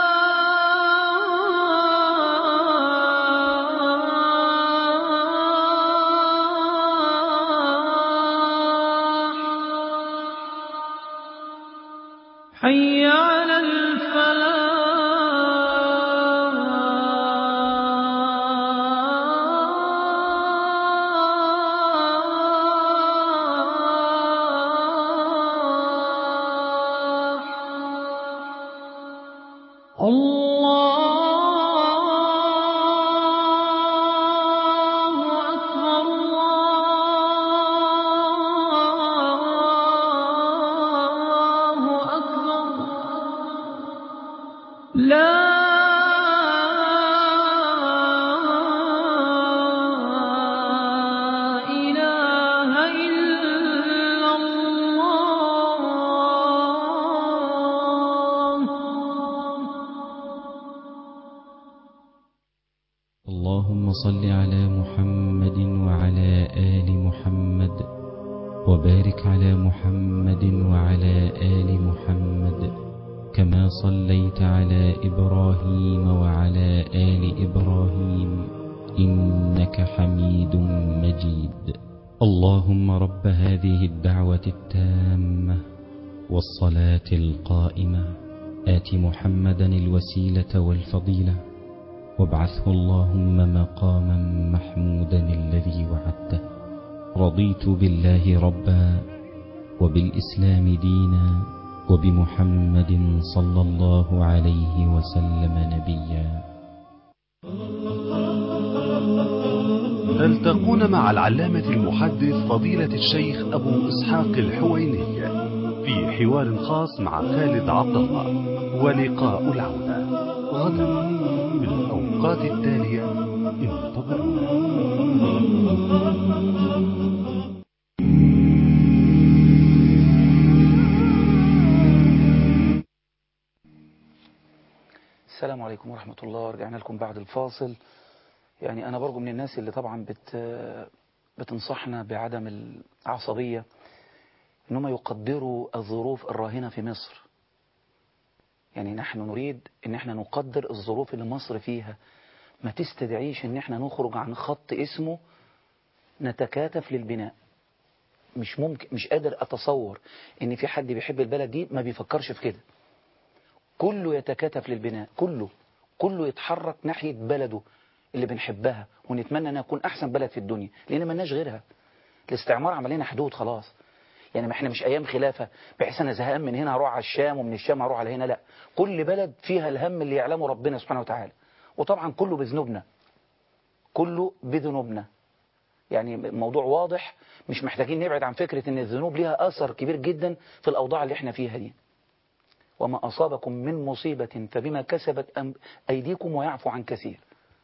حي على الفلاح. الله أكبر، الله أكبر، لا إله إلا الله. اللهم صل على محمد وعلى آل محمد، وبارك على محمد وعلى آل محمد، كما صليت على إبراهيم وعلى آل إبراهيم إنك حميد مجيد. اللهم رب هذه الدعوة التامة والصلاة القائمة، آت محمدا الوسيلة والفضيلة، وابعثه اللهم مقاما محمودا الذي وعدته. رضيت بالله ربا، وبالإسلام دينا، وبمحمد صلى الله عليه وسلم نبيا. تلتقون مع العلامة المحدث فضيلة الشيخ أبو إسحاق الحويني في حوار خاص مع خالد عبد الله، ولقاء العودة غدا في الأوقات التالية. انتظرونا. السلام عليكم ورحمة الله. رجعنا لكم بعد الفاصل. يعني أنا برجو من الناس اللي طبعا بت بتنصحنا بعدم العصبية إنهم يقدروا الظروف الراهنة في مصر. يعني نحن نريد إن احنا نقدر الظروف اللي مصر فيها، ما تستدعيش إن احنا نخرج عن خط اسمه نتكاتف للبناء. مش ممكن، مش قادر أتصور إن في حد بيحب البلد دي ما بيفكرش في كده. كله يتكاتف للبناء، كله كله يتحرك ناحية بلده اللي بنحبها ونتمنى أنها تكون أحسن بلد في الدنيا، لأن ما لناش غيرها. الاستعمار عمل لنا حدود خلاص. يعني ما احنا مش أيام خلافة بحيث أنا زهقان من هنا هروح على الشام ومن الشام هروح على هنا، لا، كل بلد فيها الهم اللي يعلمه ربنا سبحانه وتعالى. وطبعا كله بذنوبنا، كله بذنوبنا. يعني موضوع واضح، مش محتاجين نبعد عن فكرة أن الذنوب لها أثر كبير جدا في الأوضاع اللي احنا فيها دي. وما أصابكم من مصيبة فبما كسبت أيديكم ويعفو عن كثير.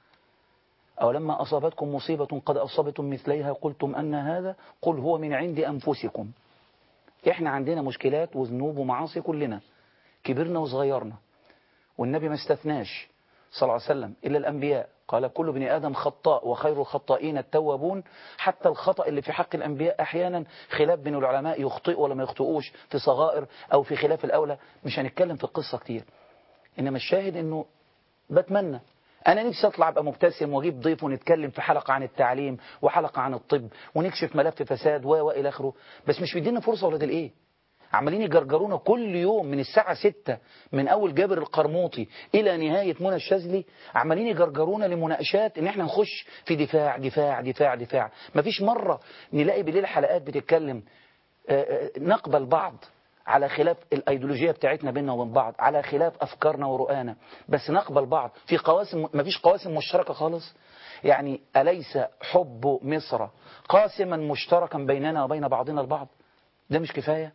أو لما أصابتكم مصيبة قد أصبتم مثليها قلتم أن هذا، قل هو من عند أنفسكم. إحنا عندنا مشكلات وذنوب ومعاصي كلنا، كبرنا وصغيرنا، والنبي ما استثناش صلى الله عليه وسلم إلا الأنبياء. قال كل ابن آدم خطاء وخير الخطائين التوابون. حتى الخطأ اللي في حق الأنبياء أحيانا خلاف بين العلماء، يخطئوا ولا ما يخطئوش في صغائر أو في خلاف الأولى. مش هنتكلم في القصة كتير، إنما الشاهد إنه بتمنى أنا نفسي أطلع أبقى مبتسم وأجيب ضيف ونتكلم في حلقة عن التعليم وحلقة عن الطب ونكشف ملف فساد و وإلى آخره. بس مش بيدينا فرصة ولاد الإيه، عمالين يجرجرونا كل يوم من الساعة ستة من أول جابر القرموطي إلى نهاية منى الشاذلي، عمالين يجرجرونا لمناقشات إن إحنا نخش في دفاع دفاع دفاع دفاع. مفيش مرة نلاقي بالليل حلقات بتتكلم نقبل بعض على خلاف الأيديولوجية بتاعتنا بيننا وبين بعض، على خلاف أفكارنا ورؤانا، بس نقبل بعض في قواسم. مفيش قواسم مشتركة خالص. يعني أليس حب مصر قاسما مشتركا بيننا وبين بعضنا البعض؟ ده مش كفاية؟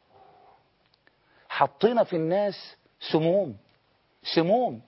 حطينا في الناس سموم سموم.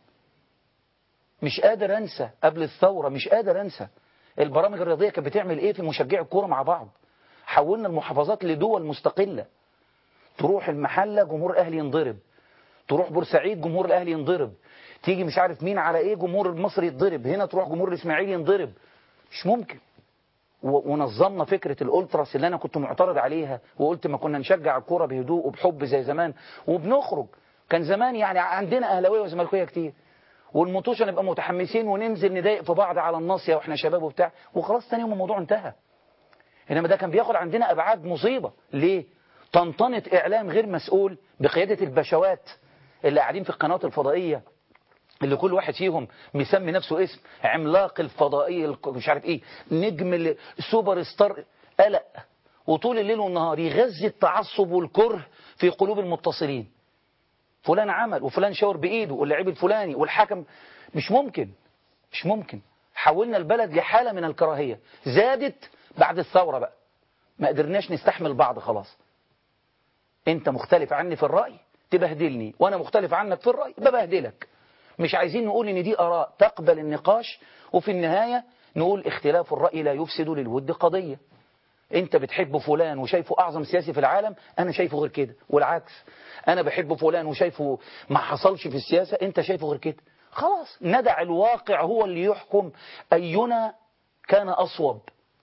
مش قادر أنسى قبل الثورة، مش قادر أنسى البرامج الرياضية كانت بتعمل إيه في مشجعي الكورة مع بعض. حولنا المحافظات لدول مستقلة. تروح المحلة جمهور الأهلي ينضرب، تروح بورسعيد جمهور الأهلي ينضرب، تيجي مش عارف مين على إيه جمهور المصري يتضرب، هنا تروح جمهور الإسماعيلي ينضرب. مش ممكن. ونظمنا فكرة الأولتراس اللي أنا كنت معترض عليها وقلت ما كنا نشجع الكورة بهدوء وبحب زي زمان وبنخرج. كان زمان يعني عندنا أهلاوية وزملكاوية كتير، والمطوشة نبقى متحمسين وننزل نضايق في بعض على الناصية وإحنا شباب وبتاع وخلاص تاني يوم الموضوع انتهى. إنما ده كان بياخد عندنا أبعاد مصيبة. ليه؟ طنطنة إعلام غير مسؤول بقيادة البشوات اللي قاعدين في القنوات الفضائية، اللي كل واحد فيهم مسمي نفسه اسم عملاق الفضائية مش عارف ايه، نجم سوبر ستار، قلق، وطول الليل والنهار يغذي التعصب والكره في قلوب المتصلين. فلان عمل وفلان شاور بإيده واللاعب الفلاني والحكم. مش ممكن، مش ممكن. حولنا البلد لحالة من الكراهية زادت بعد الثورة بقى. ما قدرناش نستحمل بعض خلاص. انت مختلف عني في الرأي تبهدلني، وانا مختلف عنك في الرأي ببهدلك. مش عايزين نقول ان دي آراء تقبل النقاش، وفي النهاية نقول اختلاف الرأي لا يفسد للود قضية. انت بتحب فلان وشايفه اعظم سياسي في العالم، انا شايفه غير كده، والعكس. انا بحب فلان وشايفه ما حصلش في السياسة، انت شايفه غير كده. خلاص ندع الواقع هو اللي يحكم أينا كان أصوب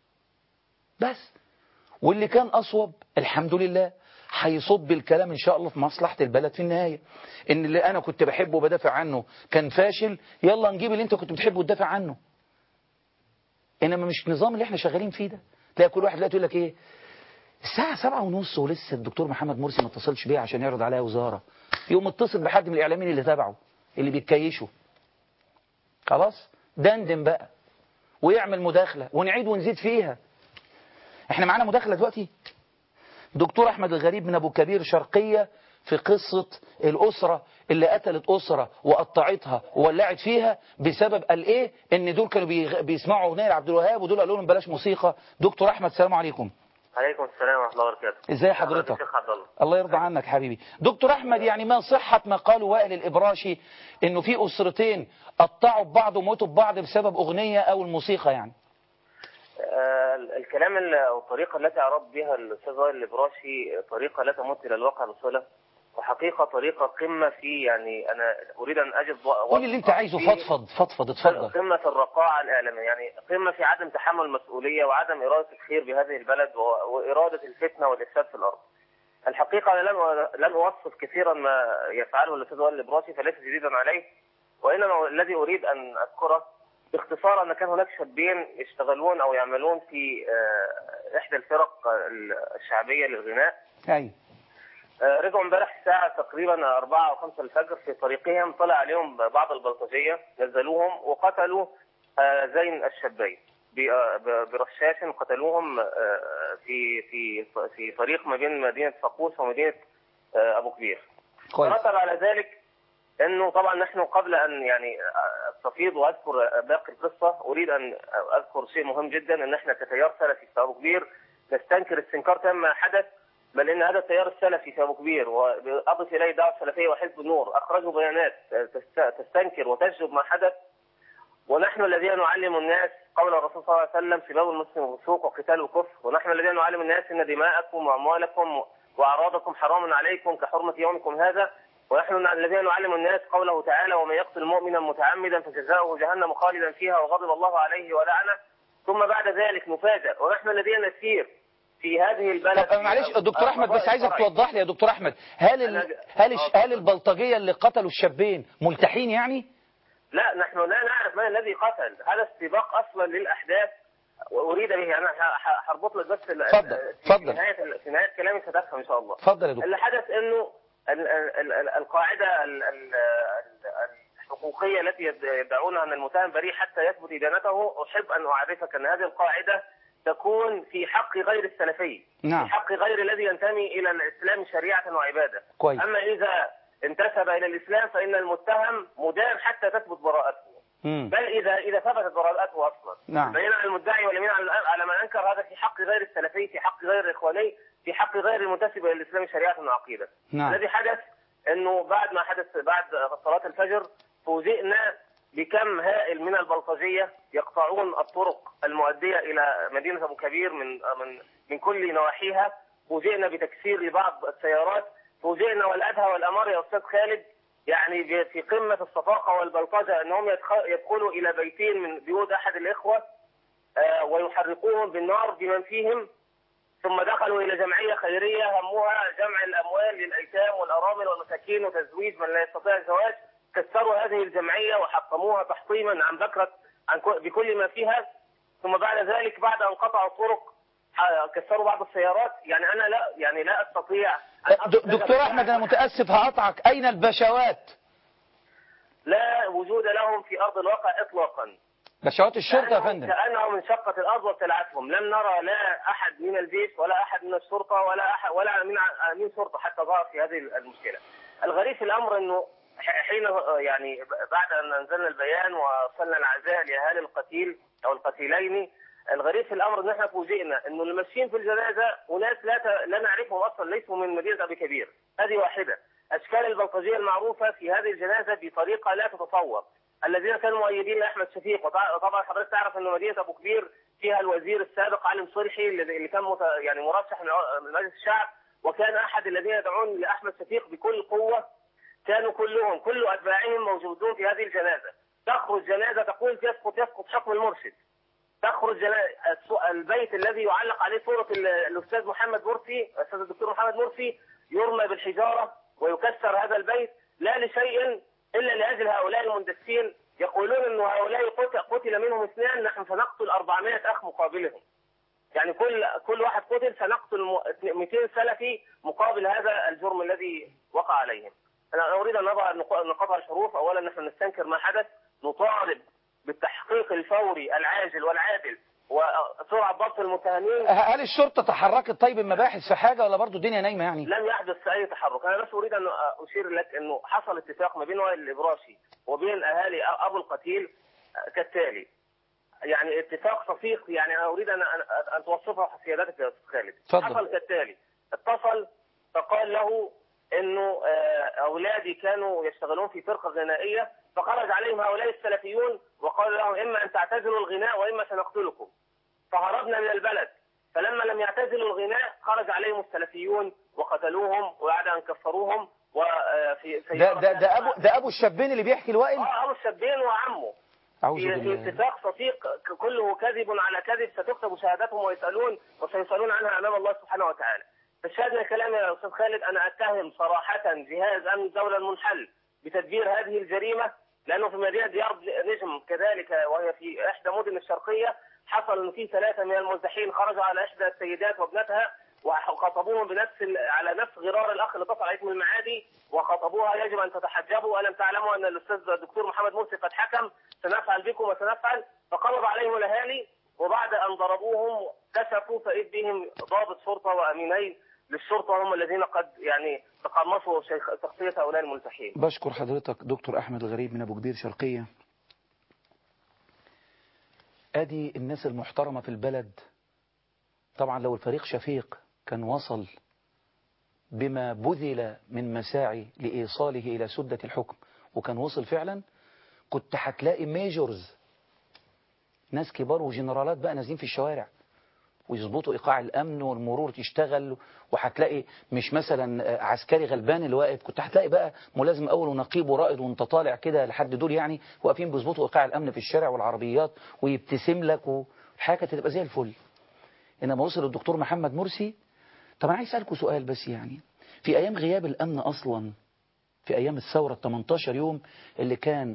بس. واللي أصوب واللي كان أصوب الحمد لله هيصب الكلام إن شاء الله في مصلحة البلد في النهاية. إن اللي أنا كنت بحبه وبدافع عنه كان فاشل، يلا نجيب اللي أنت كنت بتحبه وتدافع عنه. إنما مش نظام اللي احنا شغالين فيه ده. تلاقي كل واحد دلوقتي يقول لك إيه، الساعة سبعة ونص ولسه الدكتور محمد مرسي ما اتصلش بيه عشان يعرض عليها وزارة، يقوم اتصل بحد من الإعلاميين اللي تابعه اللي بيتكيشوا. خلاص دندن بقى ويعمل مداخلة ونعيد ونزيد فيها. احنا معانا مداخلة دلوقتي. دكتور أحمد الغريب من أبو كبير شرقية في قصة الأسرة اللي قتلت أسرة وقطعتها وولعت فيها بسبب قال إيه إن دول كانوا بيسمعوا أغنية لعبد الوهاب ودول قالوا لهم بلاش موسيقى. دكتور أحمد السلام عليكم. عليكم السلام ورحمة الله وبركاته. ازاي حضرتك؟ الشيخ عبد الله. الله يرضى عنك حبيبي. دكتور أحمد، يعني ما صحة ما قاله وائل الإبراشي إنه في أسرتين قطعوا ببعض وموتوا ببعض بسبب أغنية أو الموسيقى يعني؟ آه الكلام او الطريقة التي عرض بها الأستاذ وائل الإبراشي طريقة لا تمت إلى الواقع بصلة، وحقيقة طريقة قمة في، يعني أنا أريد أن أجد قول اللي أنت عايزه، فضفض فضفض اتفضل. قمة الرقاعة الإعلامية، يعني قمة في عدم تحمل المسؤولية وعدم إرادة الخير بهذه البلد وإرادة الفتنة والإفساد في الأرض. الحقيقة أنا لن لن أوصف كثيرا ما يفعله الأستاذ وائل الإبراشي فليس جديدا عليه، وإنما الذي أريد أن أذكره باختصار أن كان هناك شابين يشتغلون أو يعملون في إحدى الفرق الشعبية للغناء. أي. رجعوا امبارح الساعة تقريبا أربعة أو خمسة الفجر، في طريقهم طلع عليهم بعض البلطجية نزلوهم وقتلوا زين الشابين برشاش، قتلوهم في في في طريق ما بين مدينة فاقوس ومدينة أبو كبير. ترتب على ذلك انه طبعا نحن قبل ان يعني استفيض واذكر باقي القصه اريد ان اذكر شيء مهم جدا، ان احنا كتيار سلفي في ابو كبير نستنكر استنكار تام ما حدث، بل ان هذا التيار السلفي في ابو كبير واضف اليه دعوه السلفيه وحزب النور اخرجوا بيانات تستنكر وتجذب ما حدث، ونحن الذين نعلم الناس قول الرسول صلى الله عليه وسلم سباب المسلم فسوق وقتال الكفر، ونحن الذين نعلم الناس ان دماءكم واموالكم واعراضكم حرام عليكم كحرمه يومكم هذا، ونحن الذين نعلم الناس قوله تعالى ومن يقتل مؤمنا متعمدا فجزاؤه جهنم خالدا فيها وغضب الله عليه ولعنه، ثم بعد ذلك نفاجأ ونحن الذين نسير في هذه البلد. طب معلش دكتور احمد، بس عايزك توضح لي يا دكتور احمد، هل ال... هل الش... هل البلطجيه اللي قتلوا الشابين ملتحين يعني؟ لا، نحن لا نعرف من الذي قتل، هذا استباق اصلا للاحداث واريد به. انا هربط لك بس اتفضل اتفضل في نهايه في نهايه كلامي ستفهم ان شاء الله. اتفضل يا دكتور. اللي حدث انه القاعده الحقوقيه التي يدعونها ان المتهم بريء حتى يثبت ادانته، احب ان اعرفك ان هذه القاعده تكون في حق غير السلفي، نعم. في حق غير الذي ينتمي الى الاسلام شريعه وعباده. كويس. اما اذا انتسب الى الاسلام فان المتهم مدان حتى تثبت براءته، مم. بل اذا اذا ثبتت براءته اصلا. نعم. بين على المدعي واليمين على من انكر، هذا في حق غير السلفي، في حق غير الاخواني، في حق غير المنتسب الى الاسلام شريعه وعقيده. نعم. الذي حدث انه بعد ما حدث بعد صلاه الفجر فوجئنا بكم هائل من البلطجيه يقطعون الطرق المؤديه الى مدينه ابو كبير من من من كل نواحيها، فوجئنا بتكسير لبعض السيارات، فوجئنا والادهى والامر يا استاذ خالد يعني في قمه الصفاقه والبلطجه انهم يدخلوا الى بيتين من بيوت احد الاخوه ويحرقوهم بالنار بمن فيهم، ثم دخلوا الى جمعيه خيريه همها جمع الاموال للايتام والارامل والمساكين وتزويج من لا يستطيع الزواج، كسروا هذه الجمعيه وحطموها تحطيما عن بكره عن بكل ما فيها، ثم بعد ذلك بعد ان قطعوا الطرق كسروا بعض السيارات. يعني انا لا يعني لا استطيع دكتور احمد، انا متاسف هقطعك، اين البشوات؟ لا وجود لهم في ارض الواقع اطلاقا. بشوات الشرطه يا فندم كانهم انشقت الارض وابتلعتهم، لم نرى لا احد من الجيش ولا احد من الشرطه ولا أحد ولا من امين شرطه حتى ظهر في هذه المشكله. الغريب في الامر انه حين يعني بعد ان انزلنا البيان ووصلنا العزاء لاهالي القتيل او القتيلين، الغريب في الامر ان احنا فوجئنا انه اللي ماشيين في الجنازه وناس لا ت... لا نعرفهم اصلا، ليسوا من مدينه ابي كبير. هذه واحده. اشكال البلطجيه المعروفه في هذه الجنازه بطريقه لا تتصور. الذين كانوا مؤيدين لاحمد شفيق، وطبعا حضرتك تعرف ان مدينه ابو كبير فيها الوزير السابق علي صلحي اللي كان مت... يعني مرشح من مجلس الشعب، وكان احد الذين يدعون لاحمد شفيق بكل قوه، كانوا كلهم كل اتباعهم موجودون في هذه الجنازه. تخرج جنازه تقول يسقط يسقط حكم المرشد، تخرج البيت الذي يعلق عليه صورة الأستاذ محمد مرسي، الأستاذ الدكتور محمد مرسي، يرمى بالحجارة ويكسر هذا البيت، لا لشيء إلا لأجل هؤلاء المندسين. يقولون أن هؤلاء قتل منهم اثنان، نحن سنقتل أربعمائة أخ مقابلهم. يعني كل كل واحد قتل سنقتل مئتين سلفي مقابل هذا الجرم الذي وقع عليهم. أنا أريد أن نضع نقاط الحروف. أولا نحن نستنكر ما حدث، نطالب بالتحقيق الفوري العاجل والعادل وسرعة ضبط ضبط المتهمين. هل الشرطة تحركت طيب المباحث في حاجة ولا برضو الدنيا نايمة يعني؟ لم يحدث أي تحرك. أنا بس أريد أن أشير لك أنه حصل اتفاق ما بين وائل الإبراشي وبين أهالي أبو القتيل كالتالي. يعني اتفاق صفيق، يعني أنا أريد أن أن توصفه سيادتك يا أستاذ خالد. فضل. حصل كالتالي: اتصل فقال له إنه أولادي كانوا يشتغلون في فرقة غنائية، فخرج عليهم هؤلاء السلفيون وقال لهم إما أن تعتزلوا الغناء وإما سنقتلكم. فهربنا من البلد، فلما لم يعتزلوا الغناء خرج عليهم السلفيون وقتلوهم وبعد أن كفروهم. وفي ده ده ده ابو ده ابو الشابين اللي بيحكي الوائل. اه ابو الشابين وعمه. أعوذ في, بالله. في اتفاق صفيق كله كذب على كذب، ستكتب شهادتهم ويسالون وسيسالون عنها امام الله سبحانه وتعالى. فالشاهد من كلامي يا استاذ خالد، انا اتهم صراحه جهاز امن الدوله المنحل بتدبير هذه الجريمه، لانه في مدينه ديار نجم كذلك وهي في احدى مدن الشرقيه حصل ان في ثلاثه من المزدحين خرجوا على احدى السيدات وابنتها وخاطبوهم بنفس على نفس غرار الاخ اللي اتصل عليكم المعادي، وخاطبوها يجب ان تتحجبوا، الم تعلموا ان الاستاذ الدكتور محمد مرسي قد حكم، سنفعل بكم وسنفعل. فقبض عليهم الاهالي، وبعد ان ضربوهم كشفوا فاذ بهم ضابط شرطه وامينين للشرطه هم الذين قد يعني تقمصوا شخصيه هؤلاء الملتحين. بشكر حضرتك دكتور احمد الغريب من ابو كبير شرقيه. ادي الناس المحترمه في البلد. طبعا لو الفريق شفيق كان وصل بما بذل من مساعي لإيصاله إلى سدة الحكم وكان وصل فعلا، كنت هتلاقي ميجورز، ناس كبار وجنرالات بقى نازلين في الشوارع ويظبطوا إيقاع الأمن والمرور تشتغل، وهتلاقي مش مثلا عسكري غلبان اللي واقف، كنت هتلاقي بقى ملازم أول ونقيب ورائد وانت طالع كده لحد دول يعني واقفين بيظبطوا إيقاع الأمن في الشارع والعربيات ويبتسم لك والحاجة كانت تبقى زي الفل. إنما وصل الدكتور محمد مرسي. طب أنا عايز أسألكوا سؤال بس، يعني في أيام غياب الأمن أصلا، في أيام الثورة ثمانية عشر يوم اللي كان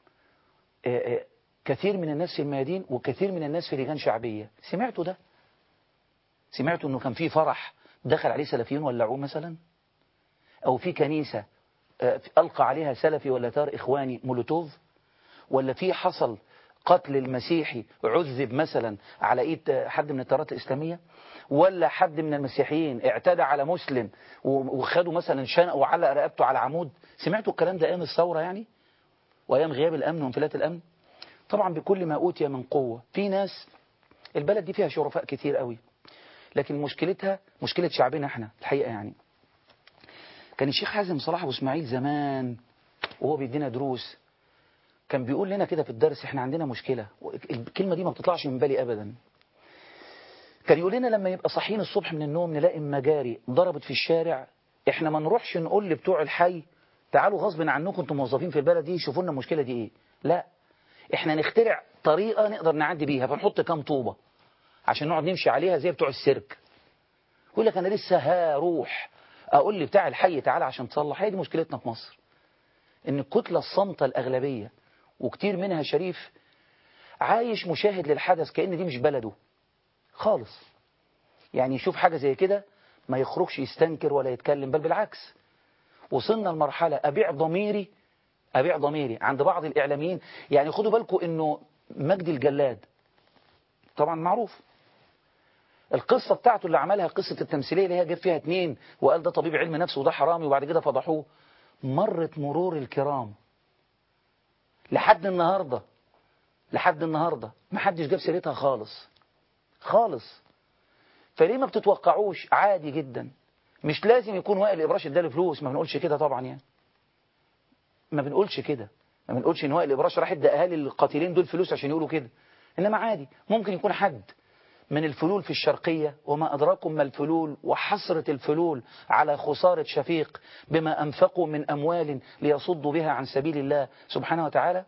كثير من الناس في الميادين وكثير من الناس في لجان شعبية، سمعتوا ده؟ سمعتوا إنه كان في فرح دخل عليه سلفيون ولعوه مثلا؟ أو في كنيسة ألقى عليها سلفي ولا تار إخواني مولوتوف؟ ولا في حصل قتل المسيحي عذب مثلا على ايد حد من التيارات الإسلامية؟ ولا حد من المسيحيين اعتدى على مسلم وخدوا مثلا شنقه وعلق رقبته على عمود؟ سمعتوا الكلام ده ايام الثورة يعني وايام غياب الامن وانفلات الامن؟ طبعا بكل ما اوتي من قوة. في ناس، البلد دي فيها شرفاء كتير قوي، لكن مشكلتها مشكلة شعبنا احنا الحقيقة. يعني كان الشيخ حازم صلاح ابو اسماعيل زمان وهو بيدينا دروس كان بيقول لنا كده في الدرس، احنا عندنا مشكلة، الكلمة دي ما بتطلعش من بالي ابدا. كان يقول لنا لما يبقى صاحيين الصبح من النوم نلاقي مجاري ضربت في الشارع، احنا ما نروحش نقول لبتوع الحي تعالوا غصب عنكم انتم موظفين في البلد دي شوفوا لنا المشكلة دي ايه. لا، احنا نخترع طريقة نقدر نعدي بيها، فنحط كام طوبة عشان نقعد نمشي عليها زي بتوع السيرك. يقول لك انا لسه هروح اقول لي بتاع الحي تعالى عشان تصلح. هي دي مشكلتنا في مصر، ان الكتلة الصامتة الاغلبية وكتير منها شريف عايش مشاهد للحدث كأن دي مش بلده خالص. يعني يشوف حاجة زي كده ما يخرجش يستنكر ولا يتكلم، بل بالعكس. وصلنا لمرحلة أبيع ضميري أبيع ضميري عند بعض الإعلاميين. يعني خدوا بالكم إنه مجدي الجلاد طبعا معروف القصة بتاعته اللي عملها، قصة التمثيلية اللي هي جاب فيها اتنين وقال ده طبيب علم نفس وده حرامي وبعد كده فضحوه، مرت مرور الكرام لحد النهاردة لحد النهاردة ما حدش جاب سيرتها خالص خالص. فليه ما بتتوقعوش؟ عادي جدا، مش لازم يكون وائل الإبراشي اداله فلوس، ما بنقولش كده طبعا، يعني ما بنقولش كده، ما بنقولش ان وائل الإبراشي راح ادى اهالي القاتلين دول فلوس عشان يقولوا كده. انما عادي ممكن يكون حد من الفلول في الشرقية، وما أدراكم ما الفلول وحسرة الفلول على خسارة شفيق بما أنفقوا من أموال ليصدوا بها عن سبيل الله سبحانه وتعالى،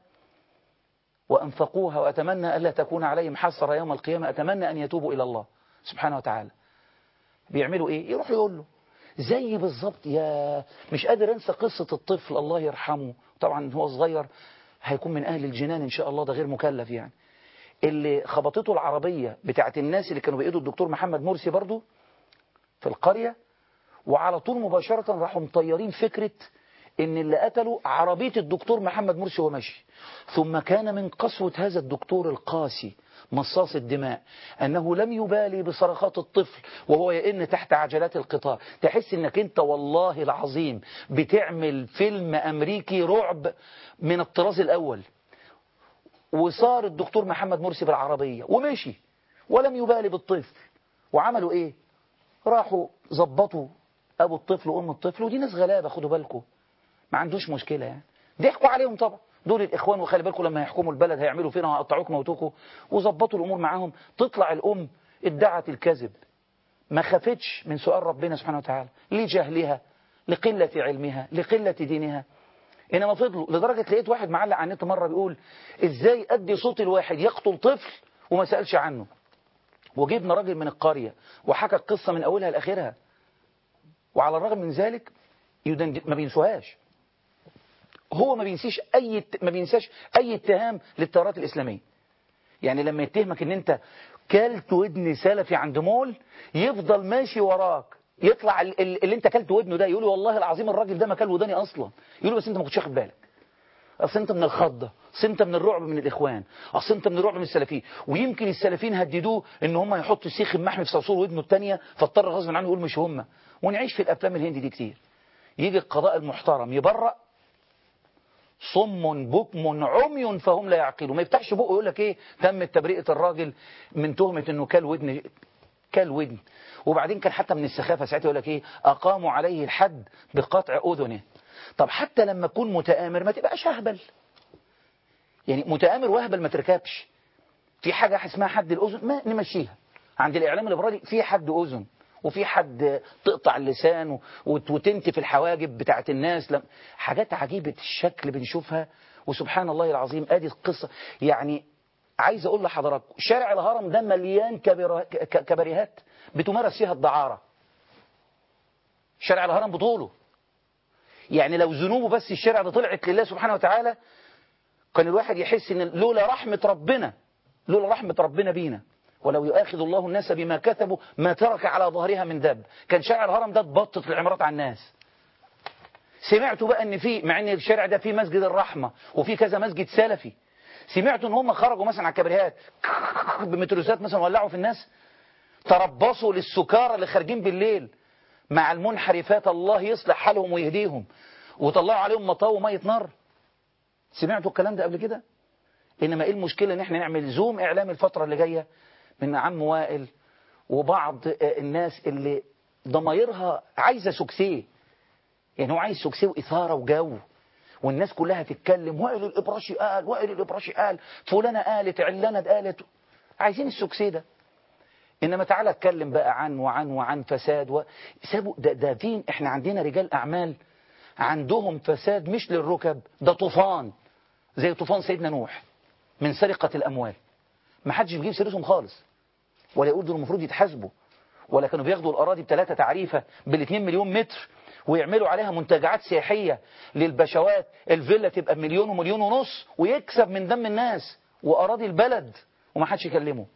وأنفقوها وأتمنى ألا تكون عليهم حسرة يوم القيامة، أتمنى أن يتوبوا إلى الله سبحانه وتعالى. بيعملوا إيه؟ يروح يقول له زي بالظبط. يا مش قادر أنسى قصة الطفل الله يرحمه، طبعا هو صغير هيكون من أهل الجنان إن شاء الله، ده غير مكلف يعني، اللي خبطته العربية بتاعت الناس اللي كانوا بيقيدوا الدكتور محمد مرسي برضو في القرية، وعلى طول مباشرة راحوا مطيرين فكرة ان اللي قتله عربية الدكتور محمد مرسي ومشي. ثم كان من قسوة هذا الدكتور القاسي مصاص الدماء أنه لم يبالي بصرخات الطفل وهو يئن تحت عجلات القطار. تحس انك انت والله العظيم بتعمل فيلم أمريكي رعب من الطراز الأول. وصار الدكتور محمد مرسي بالعربية ومشي ولم يبالي بالطفل. وعملوا ايه؟ راحوا ظبطوا ابو الطفل وام الطفل، ودي ناس غلابة خدوا بالكم، ما عندوش مشكلة يعني، ضحكوا عليهم طبعا، دول الإخوان وخلي بالكم لما يحكموا البلد هيعملوا فينا وهيقطعوك موتوكوا، وظبطوا الأمور معاهم. تطلع الأم ادعت الكذب، ما خافتش من سؤال ربنا سبحانه وتعالى لجهلها، لقلة علمها، لقلة دينها. إنما فضلوا لدرجة لقيت واحد معلق على النت مرة بيقول إزاي أدي صوت الواحد يقتل طفل وما سألش عنه. وجبنا راجل من القرية وحكى القصة من أولها لآخرها، وعلى الرغم من ذلك ما بينسوهاش. هو ما بينسيش أي ما بينساش أي اتهام للتيارات الإسلامية. يعني لما يتهمك إن أنت كلت ودن سلفي عند مول، يفضل ماشي وراك، يطلع اللي أنت كلت ودنه ده يقول والله العظيم الراجل ده ما كل وداني أصلا، يقول بس أنت ما كنتش واخد بالك، أصل أنت من الخضة، أصل أنت من الرعب من الإخوان، أصل أنت من الرعب من السلفيين. ويمكن السلفيين هددوه إن هم يحطوا سيخ محمي في صرصور ودنه الثانية، فاضطر غصب عنه يقول مش هم. ونعيش في الأفلام الهندي دي كتير. يجي القضاء المحترم يبرأ، صم بكم عمي فهم لا يعقلون، ما يفتحش بقه يقول لك ايه تم تبرئة الراجل من تهمة انه كل ودن كل ودن. وبعدين كان حتى من السخافة ساعتها يقول لك ايه اقاموا عليه الحد بقطع اذنه. طب حتى لما تكون متآمر ما تبقاش اهبل، يعني متآمر واهبل ما تركبش. في حاجة اسمها حد الاذن ما نمشيها، عند الاعلام الابراهيمي في حد اذن وفي حد تقطع اللسان وتنتف الحواجب بتاعت الناس، لم حاجات عجيبة الشكل بنشوفها. وسبحان الله العظيم ادي القصة. يعني عايز اقول لحضراتكم شارع الهرم ده مليان كباريهات بتمارس فيها الدعارة. شارع الهرم بطوله، يعني لو ذنوبه بس الشارع ده طلعت لله سبحانه وتعالى كان الواحد يحس ان لولا رحمة ربنا لولا رحمة ربنا بينا ولو يؤاخذ الله الناس بما كتبوا ما ترك على ظهرها من داب، كان شارع الهرم ده اتبطت العمارات على الناس. سمعتوا بقى ان في، مع ان الشارع ده فيه مسجد الرحمة وفي كذا مسجد سلفي، سمعتوا ان هم خرجوا مثلا على الكبريهات بمتروسات مثلا ولعوا في الناس، تربصوا للسكارى اللي خارجين بالليل مع المنحرفات الله يصلح حالهم ويهديهم، وطلعوا عليهم مطاو ومية نار. سمعتوا الكلام ده قبل كده؟ انما ايه المشكلة ان احنا نعمل زوم اعلامي الفترة اللي جاية من عم وائل وبعض الناس اللي ضمايرها عايزة سكسيه، يعني هو عايز سكسيه وإثارة وجو، والناس كلها تتكلم وائل الإبراشي قال وائل الإبراشي قال فلانة قالت علانة قالت، عايزين السكسيه ده. إنما تعالى اتكلم بقى عن وعن وعن فساد و... سابوا ده, ده دين. احنا عندنا رجال أعمال عندهم فساد مش للركب، ده طوفان زي طوفان سيدنا نوح من سرقة الأموال، ما حدش بيجيب سيرتهم خالص ولا يقول دول المفروض يتحاسبوا، ولا كانوا بياخدوا الأراضي بثلاثة تعريفة بالاثنين مليون متر ويعملوا عليها منتجعات سياحية للبشوات، الفيلا تبقى مليون ومليون ونص ويكسب من دم الناس وأراضي البلد وما حدش يكلمه،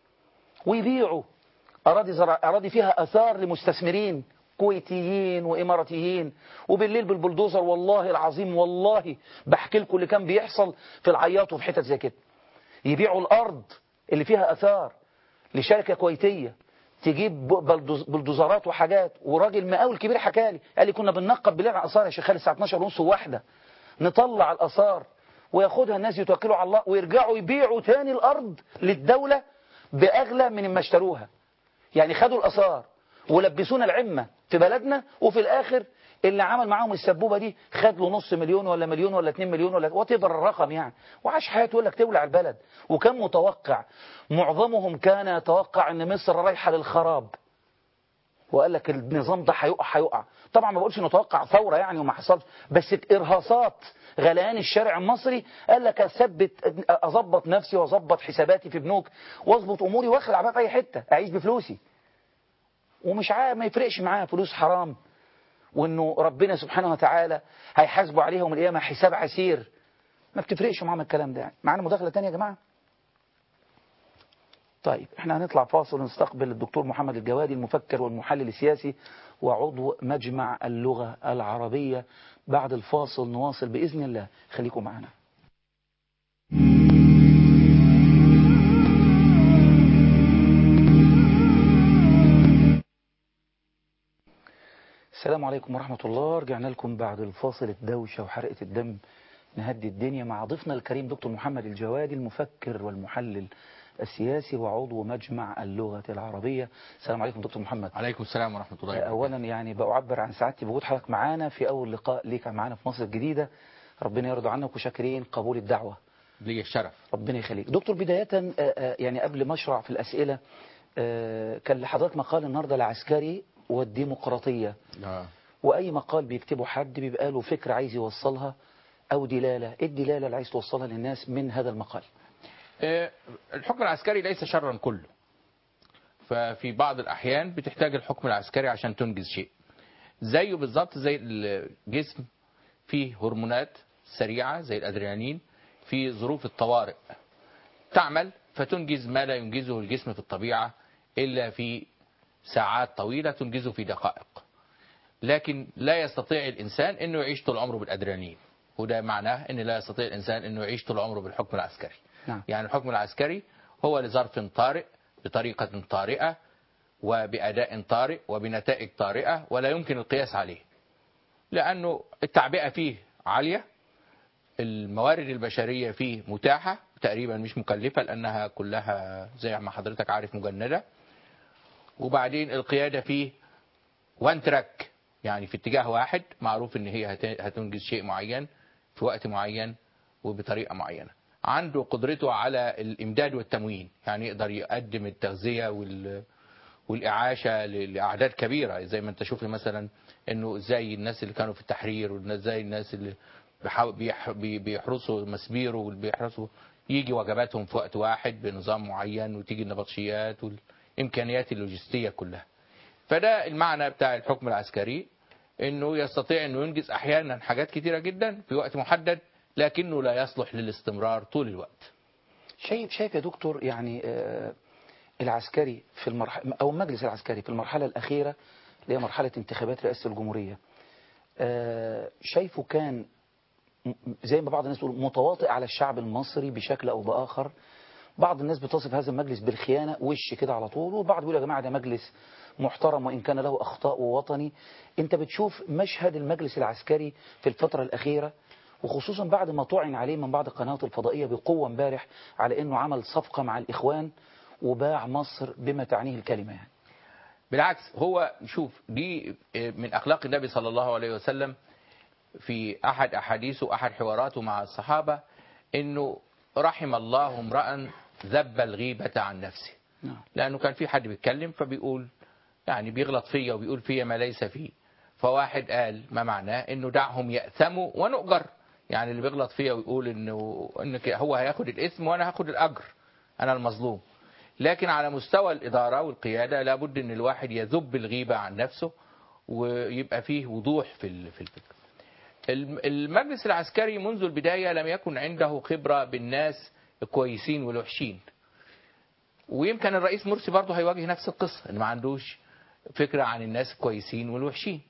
ويبيعوا أراضي زرع أراضي فيها أثار لمستثمرين كويتيين وإماراتيين، وبالليل بالبلدوزر. والله العظيم والله بحكي لكم اللي كان بيحصل في العياط وفي حتت زي كده، يبيعوا الأرض اللي فيها أثار لشركة كويتية تجيب بلدوزرات وحاجات. وراجل مقاول كبير حكالي قال لي كنا بننقب بالليل على الآثار يا شيخ خالد الساعة اتناشر ونص وواحدة، نطلع الآثار وياخدها الناس يتوكلوا على الله ويرجعوا يبيعوا تاني الأرض للدولة بأغلى من ما اشتروها. يعني خدوا الآثار ولبسونا العمة في بلدنا، وفي الآخر اللي عمل معاهم السبوبة دي خد له نص مليون ولا مليون ولا اتنين مليون ولا واتبر الرقم يعني، وعاش حياته يقول لك تولع البلد. وكان متوقع، معظمهم كان يتوقع ان مصر رايحة للخراب، وقال لك النظام ده هيقع هيقع. طبعا ما بقولش نتوقع ثورة يعني وما حصلش، بس ارهاصات غليان الشارع المصري قال لك اثبت اظبط نفسي واظبط حساباتي في بنوك واظبط اموري واخلع بقى في اي حتة اعيش بفلوسي، ومش عارف ما يفرقش معاه فلوس حرام، وانه ربنا سبحانه وتعالى هيحاسبوا عليها يوم القيامة حساب عسير. ما بتفرقش معاهم الكلام ده يعني. معانا مداخلة تانية يا جماعة؟ طيب احنا هنطلع فاصل ونستقبل الدكتور محمد الجوادي المفكر والمحلل السياسي وعضو مجمع اللغة العربية. بعد الفاصل نواصل بإذن الله، خليكم معنا. السلام عليكم ورحمة الله. رجعنا لكم بعد الفاصل. الدوشة وحرقة الدم نهدي الدنيا مع ضيفنا الكريم دكتور محمد الجوادي، المفكر والمحلل السياسي وعضو مجمع اللغة العربية. السلام عليكم دكتور محمد. عليكم السلام ورحمة الله وبركاته. أولا يعني بعبر عن سعادتي بوجود حضرتك معانا في أول لقاء ليك معانا في مصر الجديدة. ربنا يرضى عنك وشاكرين قبول الدعوة. لي الشرف. ربنا يخليك دكتور. بداية يعني قبل ما أشرع في الأسئلة، كان لحضرتك مقال النهاردة العسكري والديمقراطية. آه. وأي مقال بيكتبه حد بيبقى له فكرة عايز يوصلها أو دلالة. إيه الدلالة اللي عايز توصلها للناس من هذا المقال؟ الحكم العسكري ليس شرا كله، ففي بعض الأحيان بتحتاج الحكم العسكري عشان تنجز شيء. زيه بالظبط زي الجسم فيه هرمونات سريعة زي الأدرينالين، في ظروف الطوارئ تعمل فتنجز ما لا ينجزه الجسم في الطبيعة إلا في ساعات طويلة، تنجزه في دقائق. لكن لا يستطيع الإنسان أنه يعيش طول عمره بالأدرينالين، وده معناه أن لا يستطيع الإنسان أنه يعيش طول عمره بالحكم العسكري. نعم. يعني الحكم العسكري هو لظرف طارئ بطريقة طارئة وبأداء طارئ وبنتائج طارئة، ولا يمكن القياس عليه، لأنه التعبئة فيه عالية، الموارد البشرية فيه متاحة تقريبا مش مكلفة لأنها كلها زي ما حضرتك عارف مجندة، وبعدين القيادة فيه وان تراك، يعني في اتجاه واحد معروف ان هي هتنجز شيء معين في وقت معين وبطريقة معينة. عنده قدرته على الامداد والتموين، يعني يقدر يقدم التغذية وال والإعاشة لأعداد كبيرة، زي ما انت شوف مثلا انه زي الناس اللي كانوا في التحرير، وزي الناس اللي بيحرسوا مسبير وبيحرسوا يجي وجباتهم في وقت واحد بنظام معين، وتيجي النبطشيات والإمكانيات اللوجستية كلها. فده المعنى بتاع الحكم العسكري، انه يستطيع انه ينجز احيانا حاجات كتيرة جدا في وقت محدد، لكنه لا يصلح للاستمرار طول الوقت. شايف شايف يا دكتور، يعني آه العسكري في المرحلة او المجلس العسكري في المرحلة الأخيرة اللي هي مرحلة انتخابات رئاسة الجمهورية، آه شايفه كان زي ما بعض الناس تقول متواطئ على الشعب المصري بشكل او بآخر. بعض الناس بتصف هذا المجلس بالخيانة وش كده على طول، وبعض بيقول يا جماعة ده مجلس محترم وإن كان له أخطاء ووطني. أنت بتشوف مشهد المجلس العسكري في الفترة الأخيرة، وخصوصا بعد ما طعن عليه من بعض القنوات الفضائية بقوة امبارح على أنه عمل صفقة مع الإخوان وباع مصر بما تعنيه الكلمة. يعني بالعكس، هو شوف دي من أخلاق النبي صلى الله عليه وسلم في أحد أحاديثه أحد حواراته مع الصحابة، أنه رحم الله امرأ ذب الغيبة عن نفسه. لأنه كان في حد بيتكلم فبيقول يعني بيغلط فيا وبيقول فيا ما ليس فيه، فواحد قال ما معناه انه دعهم يأثموا ونؤجر، يعني اللي بيغلط فيا ويقول انه انك هو هياخد الإثم وانا هاخد الأجر، انا المظلوم. لكن على مستوى الإدارة والقيادة لابد ان الواحد يذب الغيبة عن نفسه ويبقى فيه وضوح في الفكر. المجلس العسكري منذ البداية لم يكن عنده خبرة بالناس الكويسين والوحشين، ويمكن الرئيس مرسي برضه هيواجه نفس القصة، ان ما عندوش فكرة عن الناس الكويسين والوحشين.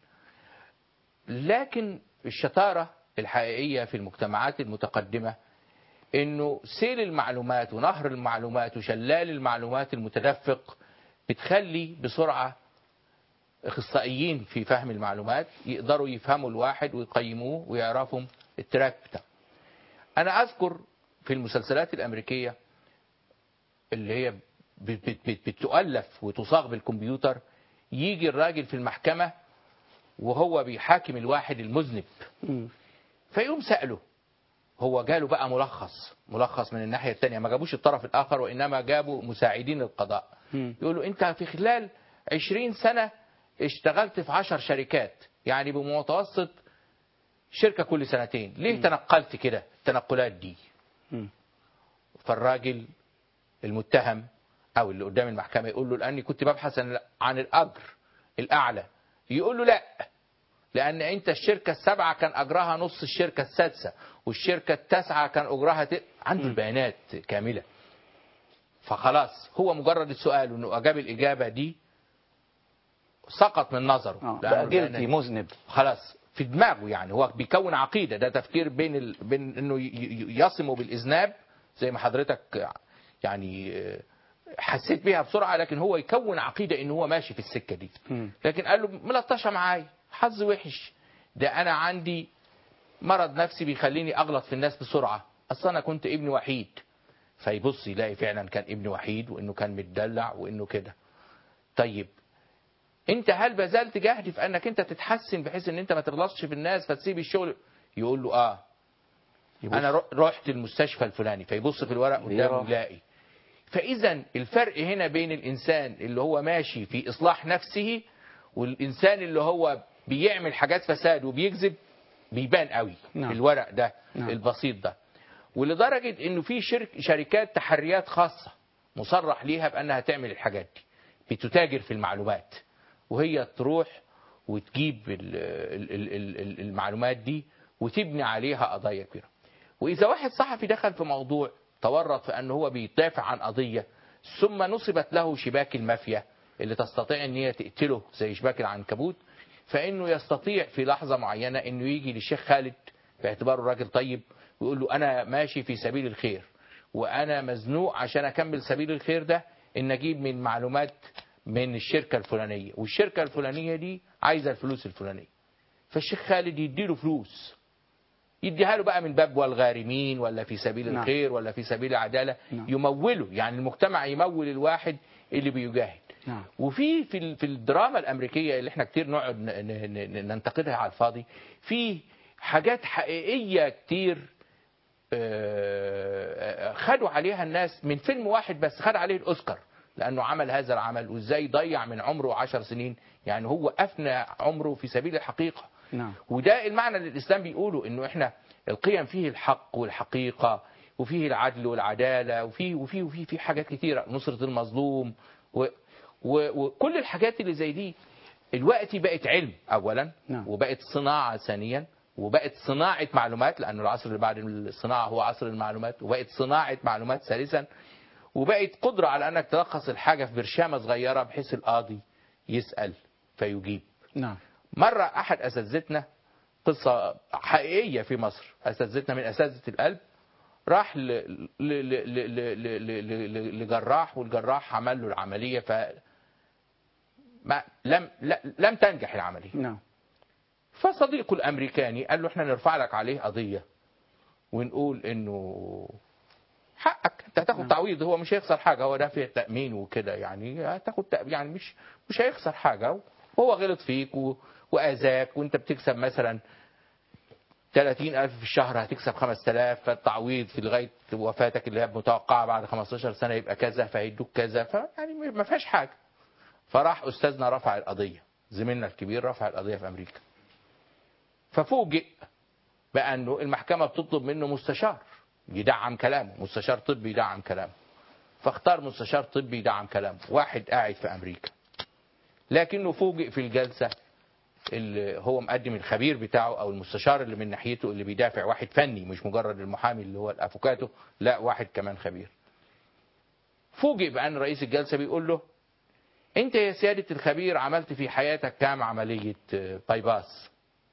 لكن الشطارة الحقيقية في المجتمعات المتقدمة انه سيل المعلومات ونهر المعلومات وشلال المعلومات المتدفق بتخلي بسرعة اخصائيين في فهم المعلومات يقدروا يفهموا الواحد ويقيموه ويعرفوا التراك بتاعه. انا اذكر في المسلسلات الامريكية اللي هي بتؤلف وتصاغ بالكمبيوتر، يجي الراجل في المحكمة وهو بيحاكم الواحد المذنب، فيقوم سأله، هو جاله بقى ملخص ملخص من الناحية الثانية، ما جابوش الطرف الآخر وإنما جابوا مساعدين القضاء، يقولوا أنت في خلال عشرين سنة اشتغلت في عشر شركات، يعني بمتوسط شركة كل سنتين، ليه تنقلت كده التنقلات دي؟ فالراجل المتهم أو اللي قدام المحكمة يقول له لأني كنت ببحث عن الأجر الأعلى، يقول له لا، لأن أنت الشركة السبعة كان أجرها نص الشركة السادسة، والشركة التاسعة كان أجرها ت... عنده البيانات كاملة. فخلاص هو مجرد السؤال أنه أجاب الإجابة دي سقط من نظره آه. لأنه- بقى جلتي لأن- مذنب. خلاص في دماغه، يعني هو بيكون عقيدة. ده تفكير بين ال... بين انه ي- ي- يصم بالإذناب زي ما حضرتك يعني حسيت بيها بسرعة، لكن هو يكون عقيدة ان هو ماشي في السكة دي. مم. لكن قال له ملطشة معايا، حظ وحش، ده انا عندي مرض نفسي بيخليني اغلط في الناس بسرعة، اصل انا كنت ابن وحيد. فيبص يلاقي فعلا كان ابن وحيد، وانه كان متدلع، وانه كده. طيب انت هل بذلت جهد في انك انت تتحسن بحيث ان انت ما تغلطش في الناس فتسيب الشغل؟ يقول له اه يبص. انا ر- رحت المستشفى الفلاني، فيبص في الورق قدامه يروح. يلاقي. فاذا الفرق هنا بين الانسان اللي هو ماشي في اصلاح نفسه والانسان اللي هو بيعمل حاجات فساد وبيكذب بيبان قوي نعم. في الورق ده نعم. البسيط ده. ولدرجة انه في شرك شركات تحريات خاصة مصرح ليها بانها تعمل الحاجات دي، بتتاجر في المعلومات، وهي تروح وتجيب ال- ال- ال- ال- المعلومات دي وتبني عليها قضايا كبيرة. وإذا واحد صحفي دخل في موضوع تورط في أنه هو بيدافع عن قضية، ثم نصبت له شباك المافيا اللي تستطيع أن هي تقتله زي شباك العنكبوت، فإنه يستطيع في لحظة معينة أنه يجي للشيخ خالد باعتباره راجل طيب ويقول له أنا ماشي في سبيل الخير، وأنا مزنوق عشان أكمل سبيل الخير ده إن أجيب من معلومات من الشركة الفلانية، والشركة الفلانية دي عايزة الفلوس الفلانية. فالشيخ خالد يديله فلوس، يديها له بقى من باب والغارمين ولا في سبيل نعم. الخير ولا في سبيل العدالة. نعم. يموله، يعني المجتمع يمول الواحد اللي بيجاهد. نعم. وفي في ال- في الدراما الأمريكية اللي احنا كتير نقعد ن- ن- ن- ننتقدها على الفاضي، في حاجات حقيقية كتير آه، خدوا عليها الناس من فيلم واحد بس خد عليه الأوسكار لأنه عمل هذا العمل، وإزاي ضيع من عمره عشر سنين، يعني هو أفنى عمره في سبيل الحقيقة. نعم. وده المعنى اللي الإسلام بيقوله، إنه إحنا القيم فيه الحق والحقيقة، وفيه العدل والعدالة، وفيه وفيه وفيه في حاجات كتيرة، نصرة المظلوم، و و وكل الحاجات اللي زي دي الوقت بقت علم أولا، نعم. وبقت صناعة ثانيا، وبقت صناعة معلومات، لأنه العصر اللي بعد الصناعة هو عصر المعلومات، وبقت صناعة معلومات ثالثا، وبقت قدرة على أنك تلخص الحاجة في برشامة صغيرة بحيث القاضي يسأل فيجيب. نعم. مرة أحد أساتذتنا، قصة حقيقية في مصر، أساتذتنا من أساتذة القلب، راح ل- ل- ل- ل- ل- ل- ل- ل- لجراح، والجراح عمل له العملية ف ما لم لا- لم تنجح العملية. نعم. فصديقه الأمريكاني قال له احنا نرفع لك عليه قضية ونقول انه حقك انت هتاخد تعويض، هو مش هيخسر حاجة، هو دافع تأمين وكده، يعني هتاخد تأ- يعني مش مش هيخسر حاجة، وهو غلط فيك و- وأذاك، وانت بتكسب مثلا ثلاثين ألف في الشهر هتكسب خمسة آلاف، فالتعويض في لغاية وفاتك اللي هي متوقعة بعد خمستاشر سنة يبقى كذا، فهيدوك كذا، فيعني ما فيهاش حاجة. فراح أستاذنا رفع القضية، زميلنا الكبير رفع القضية في أمريكا، ففوجئ بأنه المحكمة بتطلب منه مستشار يدعم كلامه، مستشار طبي يدعم كلامه، فاختار مستشار طبي يدعم كلامه، واحد قاعد في أمريكا، لكنه فوجئ في الجلسة اللي هو مقدم الخبير بتاعه أو المستشار اللي من ناحيته اللي بيدافع، واحد فني مش مجرد المحامي اللي هو الأفوكاتو، لا واحد كمان خبير. فوجئ بأن رئيس الجلسة بيقول له أنت يا سيادة الخبير عملت في حياتك كام عملية باي باس؟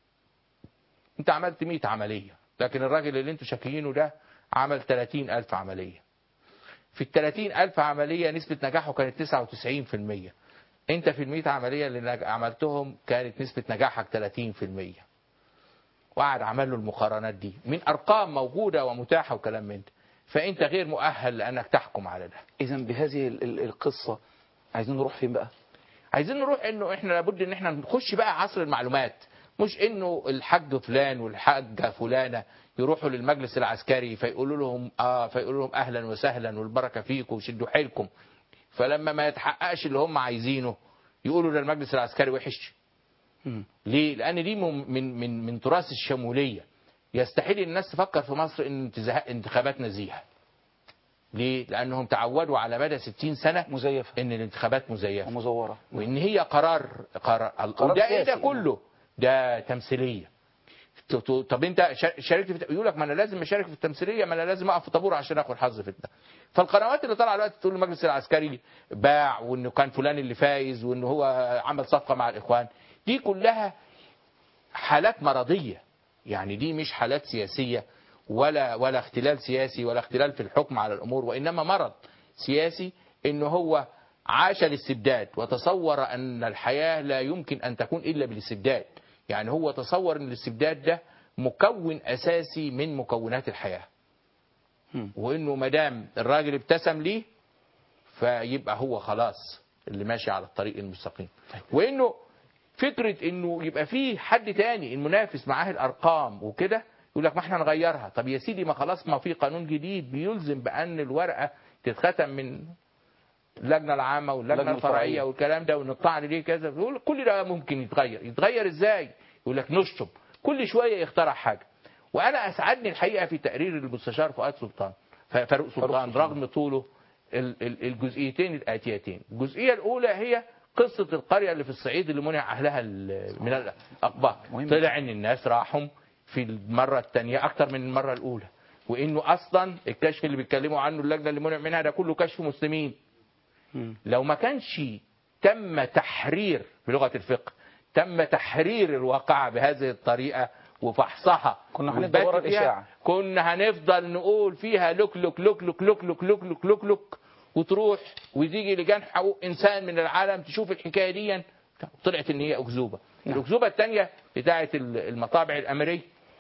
أنت عملت مية عملية، لكن الراجل اللي أنتوا شاكيينه ده عمل ثلاثين ألف عملية. في الثلاثين ألف عملية نسبة نجاحه كانت تسعة وتسعين في المية. أنت في المية عملية اللي نج- عملتهم كانت نسبة نجاحك ثلاثين في المية. وقعد عمل له المقارنات دي من أرقام موجودة ومتاحة وكلام من ده. فأنت غير مؤهل لأنك تحكم على ده. إذا بهذه ال- ال- القصة عايزين نروح فين بقى؟ عايزين نروح انه احنا لابد ان احنا نخش بقى عصر المعلومات، مش انه الحاج فلان والحاجه فلانه يروحوا للمجلس العسكري فيقولوا لهم اه فيقولوا لهم اهلا وسهلا والبركه فيكم وشدوا حيلكم، فلما ما يتحققش اللي هم عايزينه يقولوا ده المجلس العسكري وحش. مم. ليه؟ لان دي من من من, من تراث الشموليه. يستحيل الناس تفكر في مصر ان انتزاع- انتخابات نزيهه. ليه؟ لانهم تعودوا على مدى ستين سنه مزيفة ان الانتخابات مزيفه ومزورة. وان هي قرار قرار, قرار وده ايه ده سياسي. كله ده تمثيليه. طب انت شاركت في، يقول لك ما انا لازم اشارك في التمثيليه، ما انا لازم اقف في طابور عشان اخد حظ في ده. فالقنوات اللي طالعه دلوقتي تقول المجلس العسكري باع، وانه كان فلان اللي فايز، وانه هو عمل صفقه مع الاخوان، دي كلها حالات مرضيه. يعني دي مش حالات سياسيه ولا ولا اختلال سياسي ولا اختلال في الحكم على الامور، وانما مرض سياسي، انه هو عاش الاستبداد وتصور ان الحياه لا يمكن ان تكون الا بالاستبداد. يعني هو تصور ان الاستبداد ده مكون اساسي من مكونات الحياه، وانه ما دام الراجل ابتسم ليه فيبقى هو خلاص اللي ماشي على الطريق المستقيم. وانه فكره انه يبقى فيه حد تاني المنافس معاه الارقام وكده، يقول لك ما احنا نغيرها. طب يا سيدي، ما خلاص ما في قانون جديد بيلزم بان الورقه تتختم من اللجنه العامه واللجنه الفرعيه والكلام ده، ونطعن ليه كذا. يقول كل ده ممكن يتغير. يتغير ازاي؟ يقول لك نشطب، كل شويه يخترع حاجه. وانا اسعدني الحقيقه في تقرير المستشار فؤاد سلطان فاروق سلطان رغم طوله الجزئيتين الاتيتين. الجزئيه الاولى هي قصه القريه اللي في الصعيد اللي منع اهلها من الاقباط. طلع ان الناس راحوا في المره الثانيه اكتر من المره الاولى، وانه اصلا الكشف اللي بيتكلموا عنه اللجنه اللي منع منها ده كله كشف مسلمين. لو ما كانش تم تحرير بلغه الفقه، تم تحرير الواقعه بهذه الطريقه وفحصها، كنا هنفضل ورا الاشاعه، كنا هنفضل نقول فيها لك لك لك لك لك لك لك لك لك لك وتروح وتيجي لجان حقوق انسان من العالم تشوف الحكايه دي، طلعت ان هي اكذوبه. نعم. الاكذوبه الثانيه بتاعه المطابع الامريه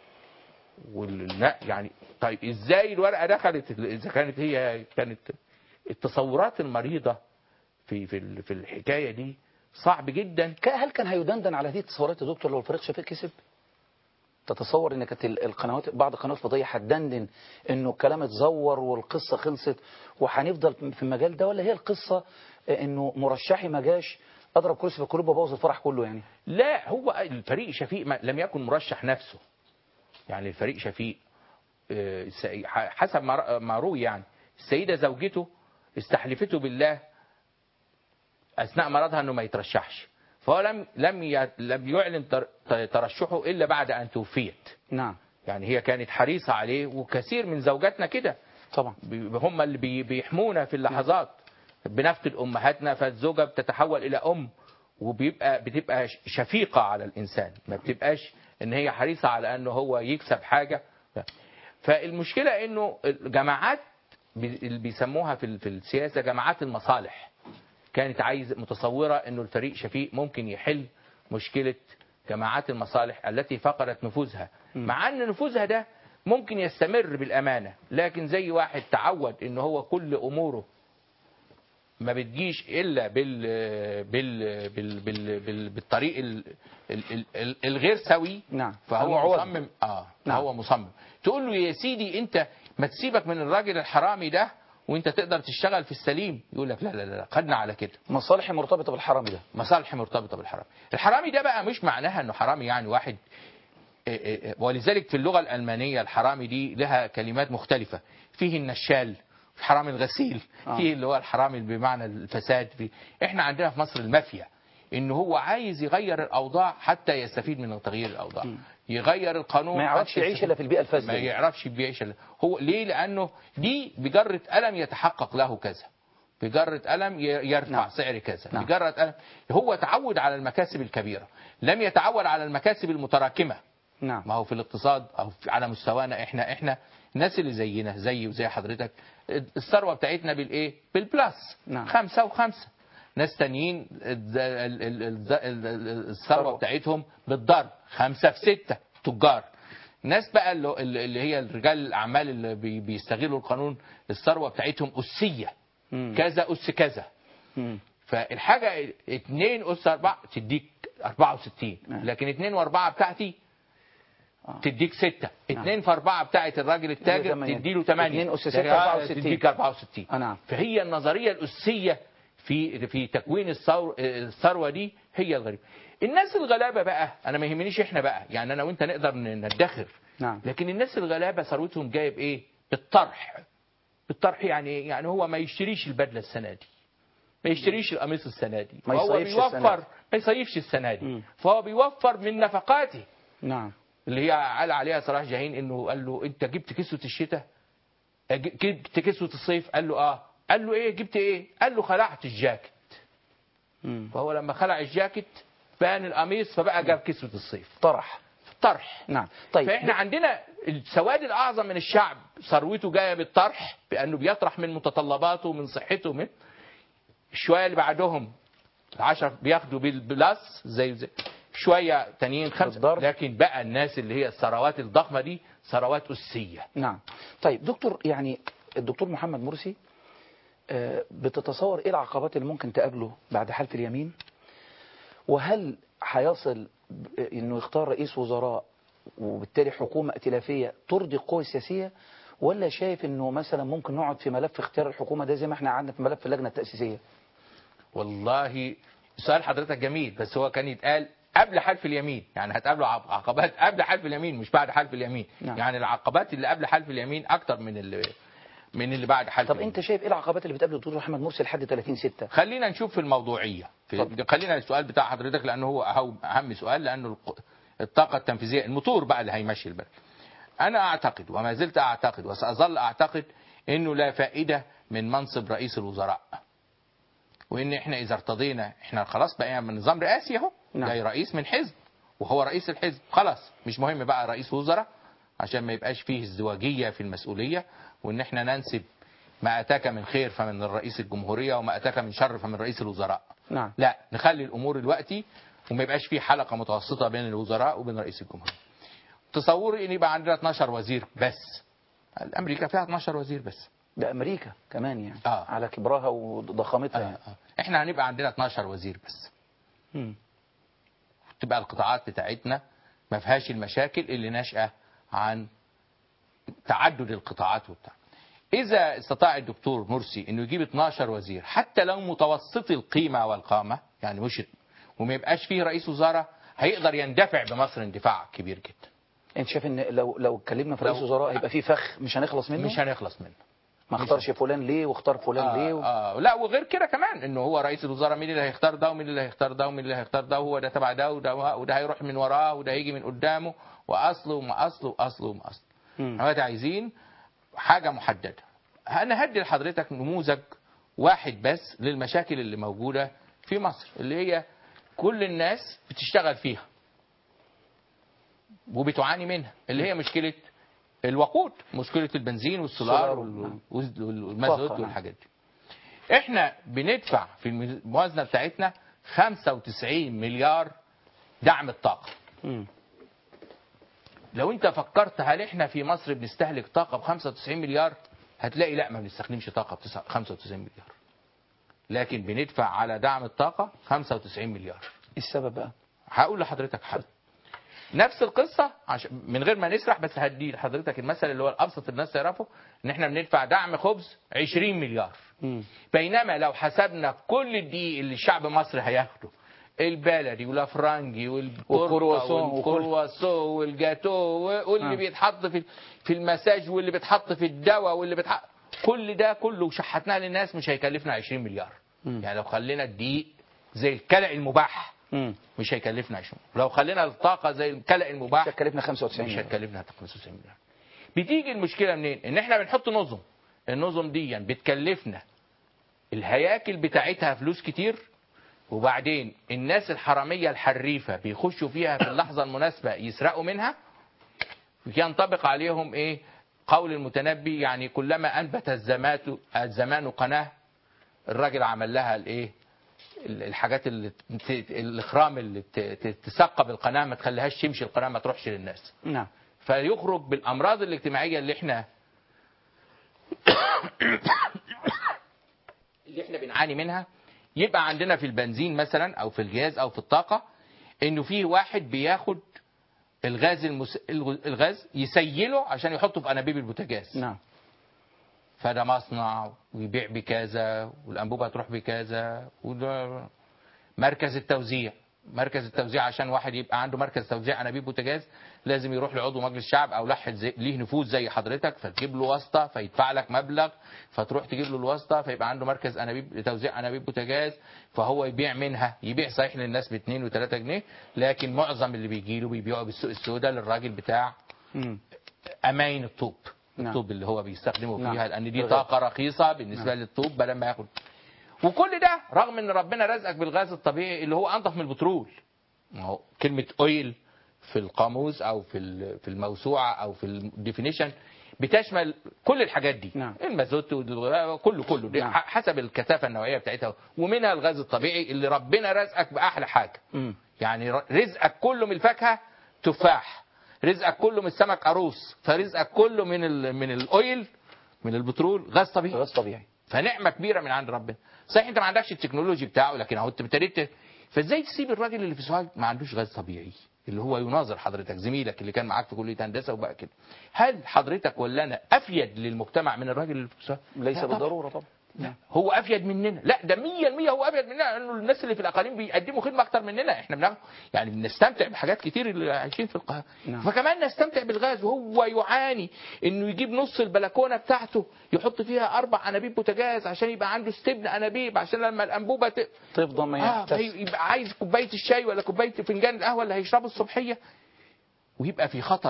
وال... يعني طيب ازاي الورقه دخلت؟ اذا كانت هي كانت التصورات المريضه في في في الحكايه دي صعب جدا. هل كان هيدندن على هذه التصورات يا دكتور لو الفريق شفيق كسب؟ تتصور ان كانت القنوات بعض القنوات الفضائيه هتدندن انه الكلام اتزور والقصه خلصت وهنفضل في المجال ده، ولا هي القصه انه مرشحي ما جاش اضرب كرسي في القلوب وبوظ الفرح كله؟ يعني لا، هو الفريق شفيق لم يكن مرشح نفسه. يعني الفريق شفيق حسب ما روي، يعني السيده زوجته استحلفته بالله اثناء مرضها انه ما يترشحش، فهو لم لم لم يعلن ترشحه الا بعد ان توفيت. نعم. يعني هي كانت حريصه عليه، وكثير من زوجاتنا كده طبعا، هم اللي بيحمونا في اللحظات. بنفقد امهاتنا فالزوجه بتتحول الى ام، وبيبقى بتبقى شفيقه على الانسان، ما بتبقاش ان هي حريصه على انه هو يكسب حاجه. فالمشكله انه الجماعات اللي بيسموها في في السياسه جماعات المصالح كانت عايز متصوره انه الفريق شفيق ممكن يحل مشكله جماعات المصالح التي فقدت نفوذها، مع ان نفوذها ده ممكن يستمر بالامانه، لكن زي واحد تعود ان هو كل اموره ما بتجيش الا بال بال بال بال بال بالطريق ال ال ال الغير سوي. نعم. فهو مصمم اه نعم. هو مصمم تقول له يا سيدي انت ما تسيبك من الراجل الحرامي ده وانت تقدر تشتغل في السليم، يقول لك لا لا لا خدنا على كده. مصالحي مرتبطه بالحرامي ده، مصالحي مرتبطه بالحرامي. الحرامي ده بقى مش معناها انه حرامي يعني واحد، ولذلك في اللغه الالمانيه الحرامي دي لها كلمات مختلفه. فيه النشال، في حرامي الغسيل، آه. فيه اللي هو الحرامي بمعنى الفساد. في احنا عندنا في مصر المافيا، انه هو عايز يغير الاوضاع حتى يستفيد من تغيير الاوضاع. م. يغير القانون، ما يعرفش يعيش الا في البيئه الفاسده، ما يعرفش يعيش الا هو. ليه؟ لانه دي بجره قلم يتحقق له كذا، بجره قلم يرفع نعم. سعر كذا، نعم. بجره قلم. هو تعود على المكاسب الكبيره، لم يتعود على المكاسب المتراكمه. نعم. ما هو في الاقتصاد او على مستوانا احنا احنا الناس اللي زينا زي وزي حضرتك الثروه بتاعتنا بالايه؟ بالبلس. نعم. خمسة وخمسة. ناس تانيين الثروه بتاعتهم بالضرب، خمسة في ستة تجار. ناس بقى اللي هي رجال الاعمال اللي بيستغلوا القانون الثروه بتاعتهم اسيه، كذا اس كذا. مم. فالحاجه اتنين اس اربعة تديك اربعة وستين، لكن اتنين واربعة بتاعتي تديك ستة. اتنين في اربعة بتاعت الراجل التاجر تديله تمانية. اتنين اس ستة اربعة وستين تديك اربعة وستين. نعم. فهي النظريه الاسيه في في تكوين الثروه دي هي الغريبه. الناس الغلابه بقى انا ما يهمنيش احنا بقى، يعني انا وانت نقدر ندخر. نعم. لكن الناس الغلابه ثروتهم جايه بايه؟ بالطرح. بالطرح يعني ايه؟ يعني هو ما يشتريش البدله السنه دي، ما يشتريش القميص السنه دي، ما فهو يصيفش بيوفر السنة دي. ما يصيفش السنه دي، فهو بيوفر من نفقاته. نعم. اللي هي قال عليها صلاح جاهين انه قال له انت جبت كسوة الشتاء جبت كسوة الصيف؟ قال له اه. قال له ايه جبت ايه؟ قال له خلعت الجاكيت. مم. فهو لما خلع الجاكيت بان القميص فبقى جاب كسوة الصيف. طرح. طرح. نعم. طيب فاحنا عندنا السواد الاعظم من الشعب ثروته جايه بالطرح، بانه بيطرح من متطلباته ومن صحته. من الشويه اللي بعدهم العشرة بياخدوا بالبلاس زي, زي شويه تانيين خمسه بالضرب. لكن بقى الناس اللي هي الثروات الضخمه دي ثروات اسيه. نعم. طيب دكتور، يعني الدكتور محمد مرسي آه، بتتصور ايه العقبات اللي ممكن تقابله بعد حلف اليمين؟ وهل هيصل ب- انه يختار رئيس وزراء وبالتالي حكومة ائتلافية ترضي القوى السياسية، ولا شايف انه مثلا ممكن نقعد في ملف اختيار الحكومة ده زي ما احنا قعدنا في ملف اللجنة التأسيسية؟ والله سؤال حضرتك جميل، بس هو كان يتقال قبل حلف اليمين. يعني هتقابله عق- عقبات قبل حلف اليمين مش بعد حلف اليمين. نعم. يعني العقبات اللي قبل حلف اليمين اكتر من اللي من اللي بعد حلف طب اليمين. انت شايف ايه العقبات اللي بتقابل الدكتور محمد مرسي لحد ثلاثين ستة؟ خلينا نشوف في الموضوعية. في خلينا السؤال بتاع حضرتك لأنه هو أهو- أهم سؤال، لأنه الق- الطاقة التنفيذية الموتور بقى اللي هيمشي البلد. أنا أعتقد وما زلت أعتقد وسأظل أعتقد إنه لا فائدة من منصب رئيس الوزراء، وإن إحنا إذا ارتضينا إحنا خلاص بقى من نظام رئاسي أهو. نعم. جاي رئيس من حزب وهو رئيس الحزب، خلاص مش مهم بقى رئيس وزراء عشان ما يبقاش فيه ازدواجية في المسؤولية، وإن إحنا ننسب ما أتاك من خير فمن الرئيس الجمهورية وما أتاك من شر فمن رئيس الوزراء. نعم. لا، نخلي الأمور الوقتي وما يبقاش في حلقة متوسطة بين الوزراء وبين رئيس الجمهورية. تصوري إن يبقى عندنا اتناشر وزير بس. أمريكا فيها اتناشر وزير بس. ده امريكا كمان يعني آه. على كبرها وضخامتها آه. يعني. آه. إحنا هنبقى عندنا اتناشر وزير بس. مم. تبقى القطاعات بتاعتنا ما فيهاش المشاكل اللي ناشئة عن تعدد القطاعات وبتاع. إذا استطاع الدكتور مرسي إنه يجيب اتناشر وزير حتى لو متوسطي القيمة والقامة، يعني مش وما يبقاش فيه رئيس وزراء، هيقدر يندفع بمصر اندفاع كبير جدا. انت شايف ان لو لو اتكلمنا في رئيس لو- وزراء هيبقى فيه فخ مش هنخلص منه؟ مش هنخلص منه. ما اختارش فلان ليه واختار فلان آه ليه و... آه لا، وغير كده كمان انه هو رئيس الوزراء مين اللي هيختار ده ومين اللي هيختار ده ومين اللي هيختار ده، وهو ده تبع ده وده وده هيروح من وراه وده هيجي من قدامه، واصله وما اصله واصله وما اصله. مم. احنا عايزين حاجه محدده. انا هدي لحضرتك نموذج واحد بس للمشاكل اللي موجوده في مصر، اللي هي كل الناس بتشتغل فيها وبتعاني منها، اللي هي مشكله الوقود، مشكله البنزين والسولار وال- والمازوت طاقة. والحاجات دي. احنا بندفع في الموازنه بتاعتنا خمسة وتسعين مليار دعم الطاقه. مم. لو انت فكرت هل احنا في مصر بنستهلك طاقه ب خمسة وتسعين مليار، هتلاقي لا، ما بنستخدمش طاقه ب خمسة وتسعين مليار، لكن بندفع على دعم الطاقه خمسة وتسعين مليار. ايه السبب بقى؟ هقول لحضرتك حل. نفس القصه عشان من غير ما نسرح، بس هدي لحضرتك المثل اللي هو الابسط الناس تعرفه، ان احنا بندفع دعم خبز عشرين مليار. مم. بينما لو حسبنا كل الدقيق اللي الشعب المصري هياخده، البلدي والافرنجي والكرواسون وكل- والكرواسون والجاتو واللي آه. بيتحط في في المساج واللي بيتحط في الدواء واللي بيتحط، كل ده كله شحتناه للناس مش هيكلفنا عشرين مليار. مم. يعني لو خلينا الدقيق زي الكلع المباح مم. مش هيكلفنا عشرين. لو خلينا الطاقه زي الكلع المباح تكلفنا خمسة وتسعين مش مليار. هتكلفنا خمسة وتسعين مليار. بتيجي المشكله منين؟ ان احنا بنحط نظم، النظم دي بتكلفنا الهياكل بتاعتها فلوس كتير، وبعدين الناس الحراميه الحريفه بيخشوا فيها في اللحظه المناسبه يسرقوا منها، ينطبق عليهم ايه؟ قول المتنبي، يعني كلما انبت الزمان الزمان قناه، الراجل عمل لها الايه؟ الحاجات اللي ت- الاخرام اللي ت- ت- تثقب القناه، ما تخليهاش تمشي القناه، ما تروحش للناس. نعم. فيخرج بالامراض الاجتماعيه اللي احنا اللي احنا بنعاني منها. يبقى عندنا في البنزين مثلا او في الجاز او في الطاقه، انه في واحد بياخد الغاز المس... الغاز يسيله عشان يحطه في انابيب البوتاجاز. نعم. فده مصنع ويبيع بكذا، والانبوبه تروح بكذا، وده مركز التوزيع مركز التوزيع عشان واحد يبقى عنده مركز توزيع انابيب بوتاجاز لازم يروح لعضو مجلس الشعب او لحد زي ليه نفوذ زي حضرتك، فتجيب له واسطه فيدفع لك مبلغ، فتروح تجيب له الواسطه فيبقى عنده مركز انابيب لتوزيع انابيب بوتاجاز، فهو يبيع منها، يبيع صحيح للناس ب اتنين وتلاتة جنيه، لكن معظم اللي بيجي له بيبيعوا بالسوق السوداء للراجل بتاع اماين الطوب. نعم. الطوب اللي هو بيستخدمه فيها، نعم. لان دي طاقه رخيصه بالنسبه نعم. للطوب بدل ما ياخد. وكل ده رغم ان ربنا رزقك بالغاز الطبيعي اللي هو انضف من البترول. ما هو كلمه اويل في القاموس او في في الموسوعه او في الديفينيشن بتشمل كل الحاجات دي. نعم. المازوت كله كله دي نعم. حسب الكثافه النوعيه بتاعتها، ومنها الغاز الطبيعي اللي ربنا رزقك باحلى حاجه. م. يعني رزقك كله من الفاكهه تفاح، رزقك كله من السمك عروس، فرزقك كله من ال من الاويل من البترول غاز طبيعي. غاز طبيعي. فنعمه كبيره من عند ربنا. صحيح انت ما عندكش التكنولوجي بتاعه، لكن اهو انت ابتديت. فازاي تسيب الراجل اللي في سوهاج ما عندوش غاز طبيعي اللي هو يناظر حضرتك زميلك اللي كان معاك في كليه هندسه وبقى كده؟ هل حضرتك ولا انا افيد للمجتمع من الراجل اللي في سوهاج؟ ليس بالضروره طبعا. لا هو افيد مننا، لا ده مية المية هو افيد مننا، لانه الناس اللي في الاقاليم بيقدموا خدمه اكتر مننا، احنا بناخد يعني بنستمتع بحاجات كتير اللي عايشين في القاهره. نعم. فكمان نستمتع بالغاز، وهو يعاني انه يجيب نص البلكونه بتاعته يحط فيها اربع انابيب بوتاجاز عشان يبقى عنده استبن انابيب، عشان لما الانبوبه ت... تفضل ما اه يبقى عايز كوبايه الشاي ولا كوبايه فنجان القهوه اللي هيشربه الصبحيه ويبقى في خطر.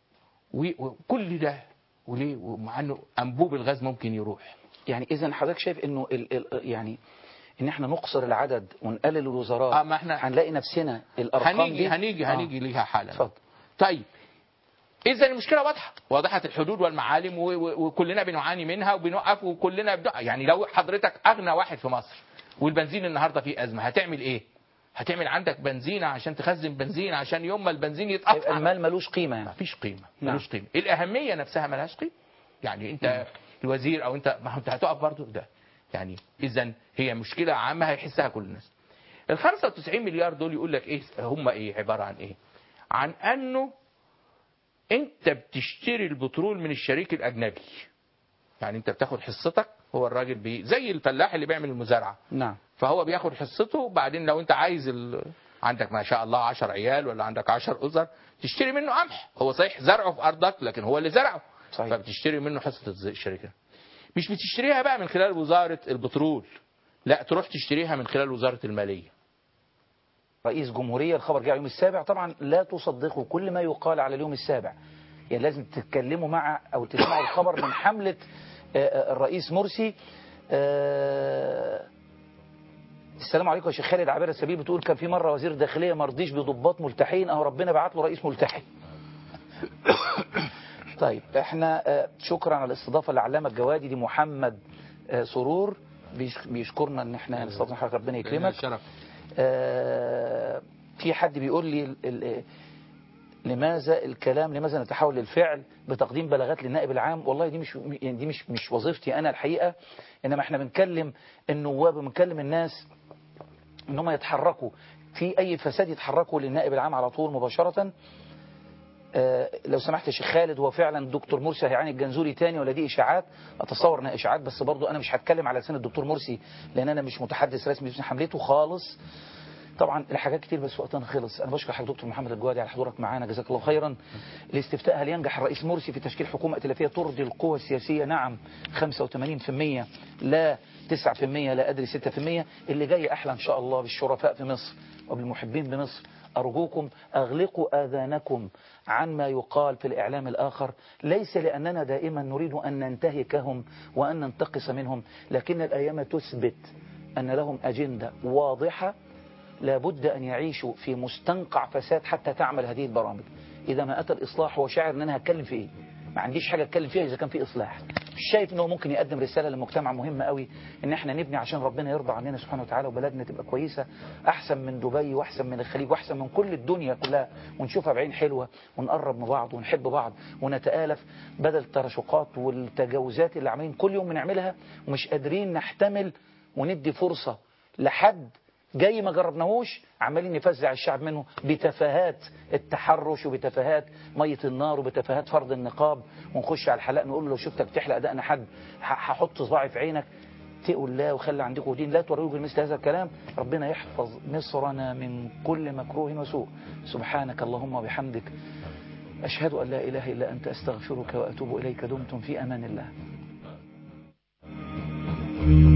وكل ده وليه؟ ومع انه انبوب الغاز ممكن يروح. يعني اذا حضرتك شايف انه ال ال يعني ان احنا نقصر العدد ونقلل الوزارات، اه ما احنا هنلاقي نفسنا الارقام هنيجي دي هنيجي آه. هنيجي ليها حالا. اتفضل. طيب اذا المشكله واضحه، واضحه الحدود والمعالم وكلنا بنعاني منها وبنوقف وكلنا بدأ. يعني لو حضرتك اغنى واحد في مصر والبنزين النهارده فيه ازمه، هتعمل ايه؟ هتعمل عندك بنزينه عشان تخزن بنزين عشان يوم ما البنزين يتقطع المال ملوش قيمه يعني. مفيش قيمه، نعم. ملوش قيمه. الاهميه نفسها ملهاش قيمه. يعني انت نعم. الوزير او انت ما انت هتقف برضه ده. يعني اذا هي مشكله عامه هيحسها كل الناس. ال خمسة وتسعين مليار دول يقول لك ايه هم؟ ايه عباره عن ايه؟ عن انه انت بتشتري البترول من الشريك الاجنبي. يعني انت بتاخد حصتك، هو الراجل بي زي الفلاح اللي بيعمل المزارعه. نعم. فهو بياخد حصته، وبعدين لو انت عايز ال... عندك ما شاء الله عشر عيال ولا عندك عشر اسر تشتري منه قمح، هو صحيح زرعه في ارضك لكن هو اللي زرعه. صحيح. فبتشتري منه حصه الشركه. مش بتشتريها بقى من خلال وزاره البترول، لا تروح تشتريها من خلال وزاره الماليه. رئيس جمهورية، الخبر جاء يوم السابع، طبعا لا تصدقوا كل ما يقال على اليوم السابع، يعني لازم تتكلموا مع أو تسمعوا الخبر من حملة الرئيس مرسي. السلام عليكم يا شيخ خالد. عبير السبيل بتقول كان في مرة وزير داخلية مرضيش بضباط ملتحين، اهو ربنا بعت له رئيس ملتحي. طيب احنا شكرا على الاستضافة لعلامة الجوادي دي. محمد سرور بيشكرنا ان احنا نستضيف حضرتك، ربنا يكرمك. شرف. آه في حد بيقول لي ال ال لماذا الكلام لماذا نتحول للفعل بتقديم بلاغات للنائب العام؟ والله دي مش يعني دي مش مش وظيفتي انا الحقيقه، انما احنا بنكلم النواب وبنكلم الناس ان هم يتحركوا في اي فساد، يتحركوا للنائب العام على طول مباشره. آه لو سمحت يا شيخ خالد، هو فعلا الدكتور مرسي هيعاني الجنزوري تاني ولا دي اشاعات؟ اتصور انها اشاعات، بس برضو انا مش هتكلم على لسان الدكتور مرسي لان انا مش متحدث رسمي باسم حملته خالص. طبعا الحاجات كتير بس وقتنا خلص. انا بشكر حضرتك دكتور محمد الجوادي على حضورك معانا، جزاك الله خيرا. الاستفتاء، هل ينجح الرئيس مرسي في تشكيل حكومه ائتلافيه ترضي القوى السياسيه؟ نعم خمسة وثمانين بالمئة، لا تسعة بالمئة، لا ادري ستة بالمئة. اللي جاي احلى ان شاء الله بالشرفاء في مصر وبالمحبين بمصر. أرجوكم أغلقوا آذانكم عن ما يقال في الإعلام الآخر، ليس لأننا دائما نريد أن ننتهكهم وأن ننتقص منهم، لكن الأيام تثبت أن لهم أجندة واضحة لابد أن يعيشوا في مستنقع فساد حتى تعمل هذه البرامج. إذا ما أتى الإصلاح هو شاعر أن أنا هتكلم في إيه؟ ما عنديش حاجة أتكلم فيها إذا كان في إصلاح. مش شايف أنه ممكن يقدم رسالة للمجتمع مهمة قوي، إن إحنا نبني عشان ربنا يرضى عننا سبحانه وتعالى وبلدنا تبقى كويسة أحسن من دبي وأحسن من الخليج وأحسن من كل الدنيا كلها، ونشوفها بعين حلوة ونقرب من بعض ونحب بعض ونتآلف، بدل التراشقات والتجاوزات اللي عاملين كل يوم بنعملها ومش قادرين نحتمل وندي فرصة لحد جاي ما جربناهوش عمالين نفزع الشعب منه بتفاهات التحرش وبتفاهات مية النار وبتفاهات فرض النقاب، ونخش على الحلاق نقول له لو شفتك بتحلق دقن حد هحط صباعي في عينك. اتقوا الله وخلي عندكم دين، لا توروا بمثل هذا الكلام. ربنا يحفظ مصرنا من كل مكروه وسوء. سبحانك اللهم وبحمدك، أشهد أن لا إله إلا أنت، أستغفرك وأتوب إليك. دمتم في أمان الله.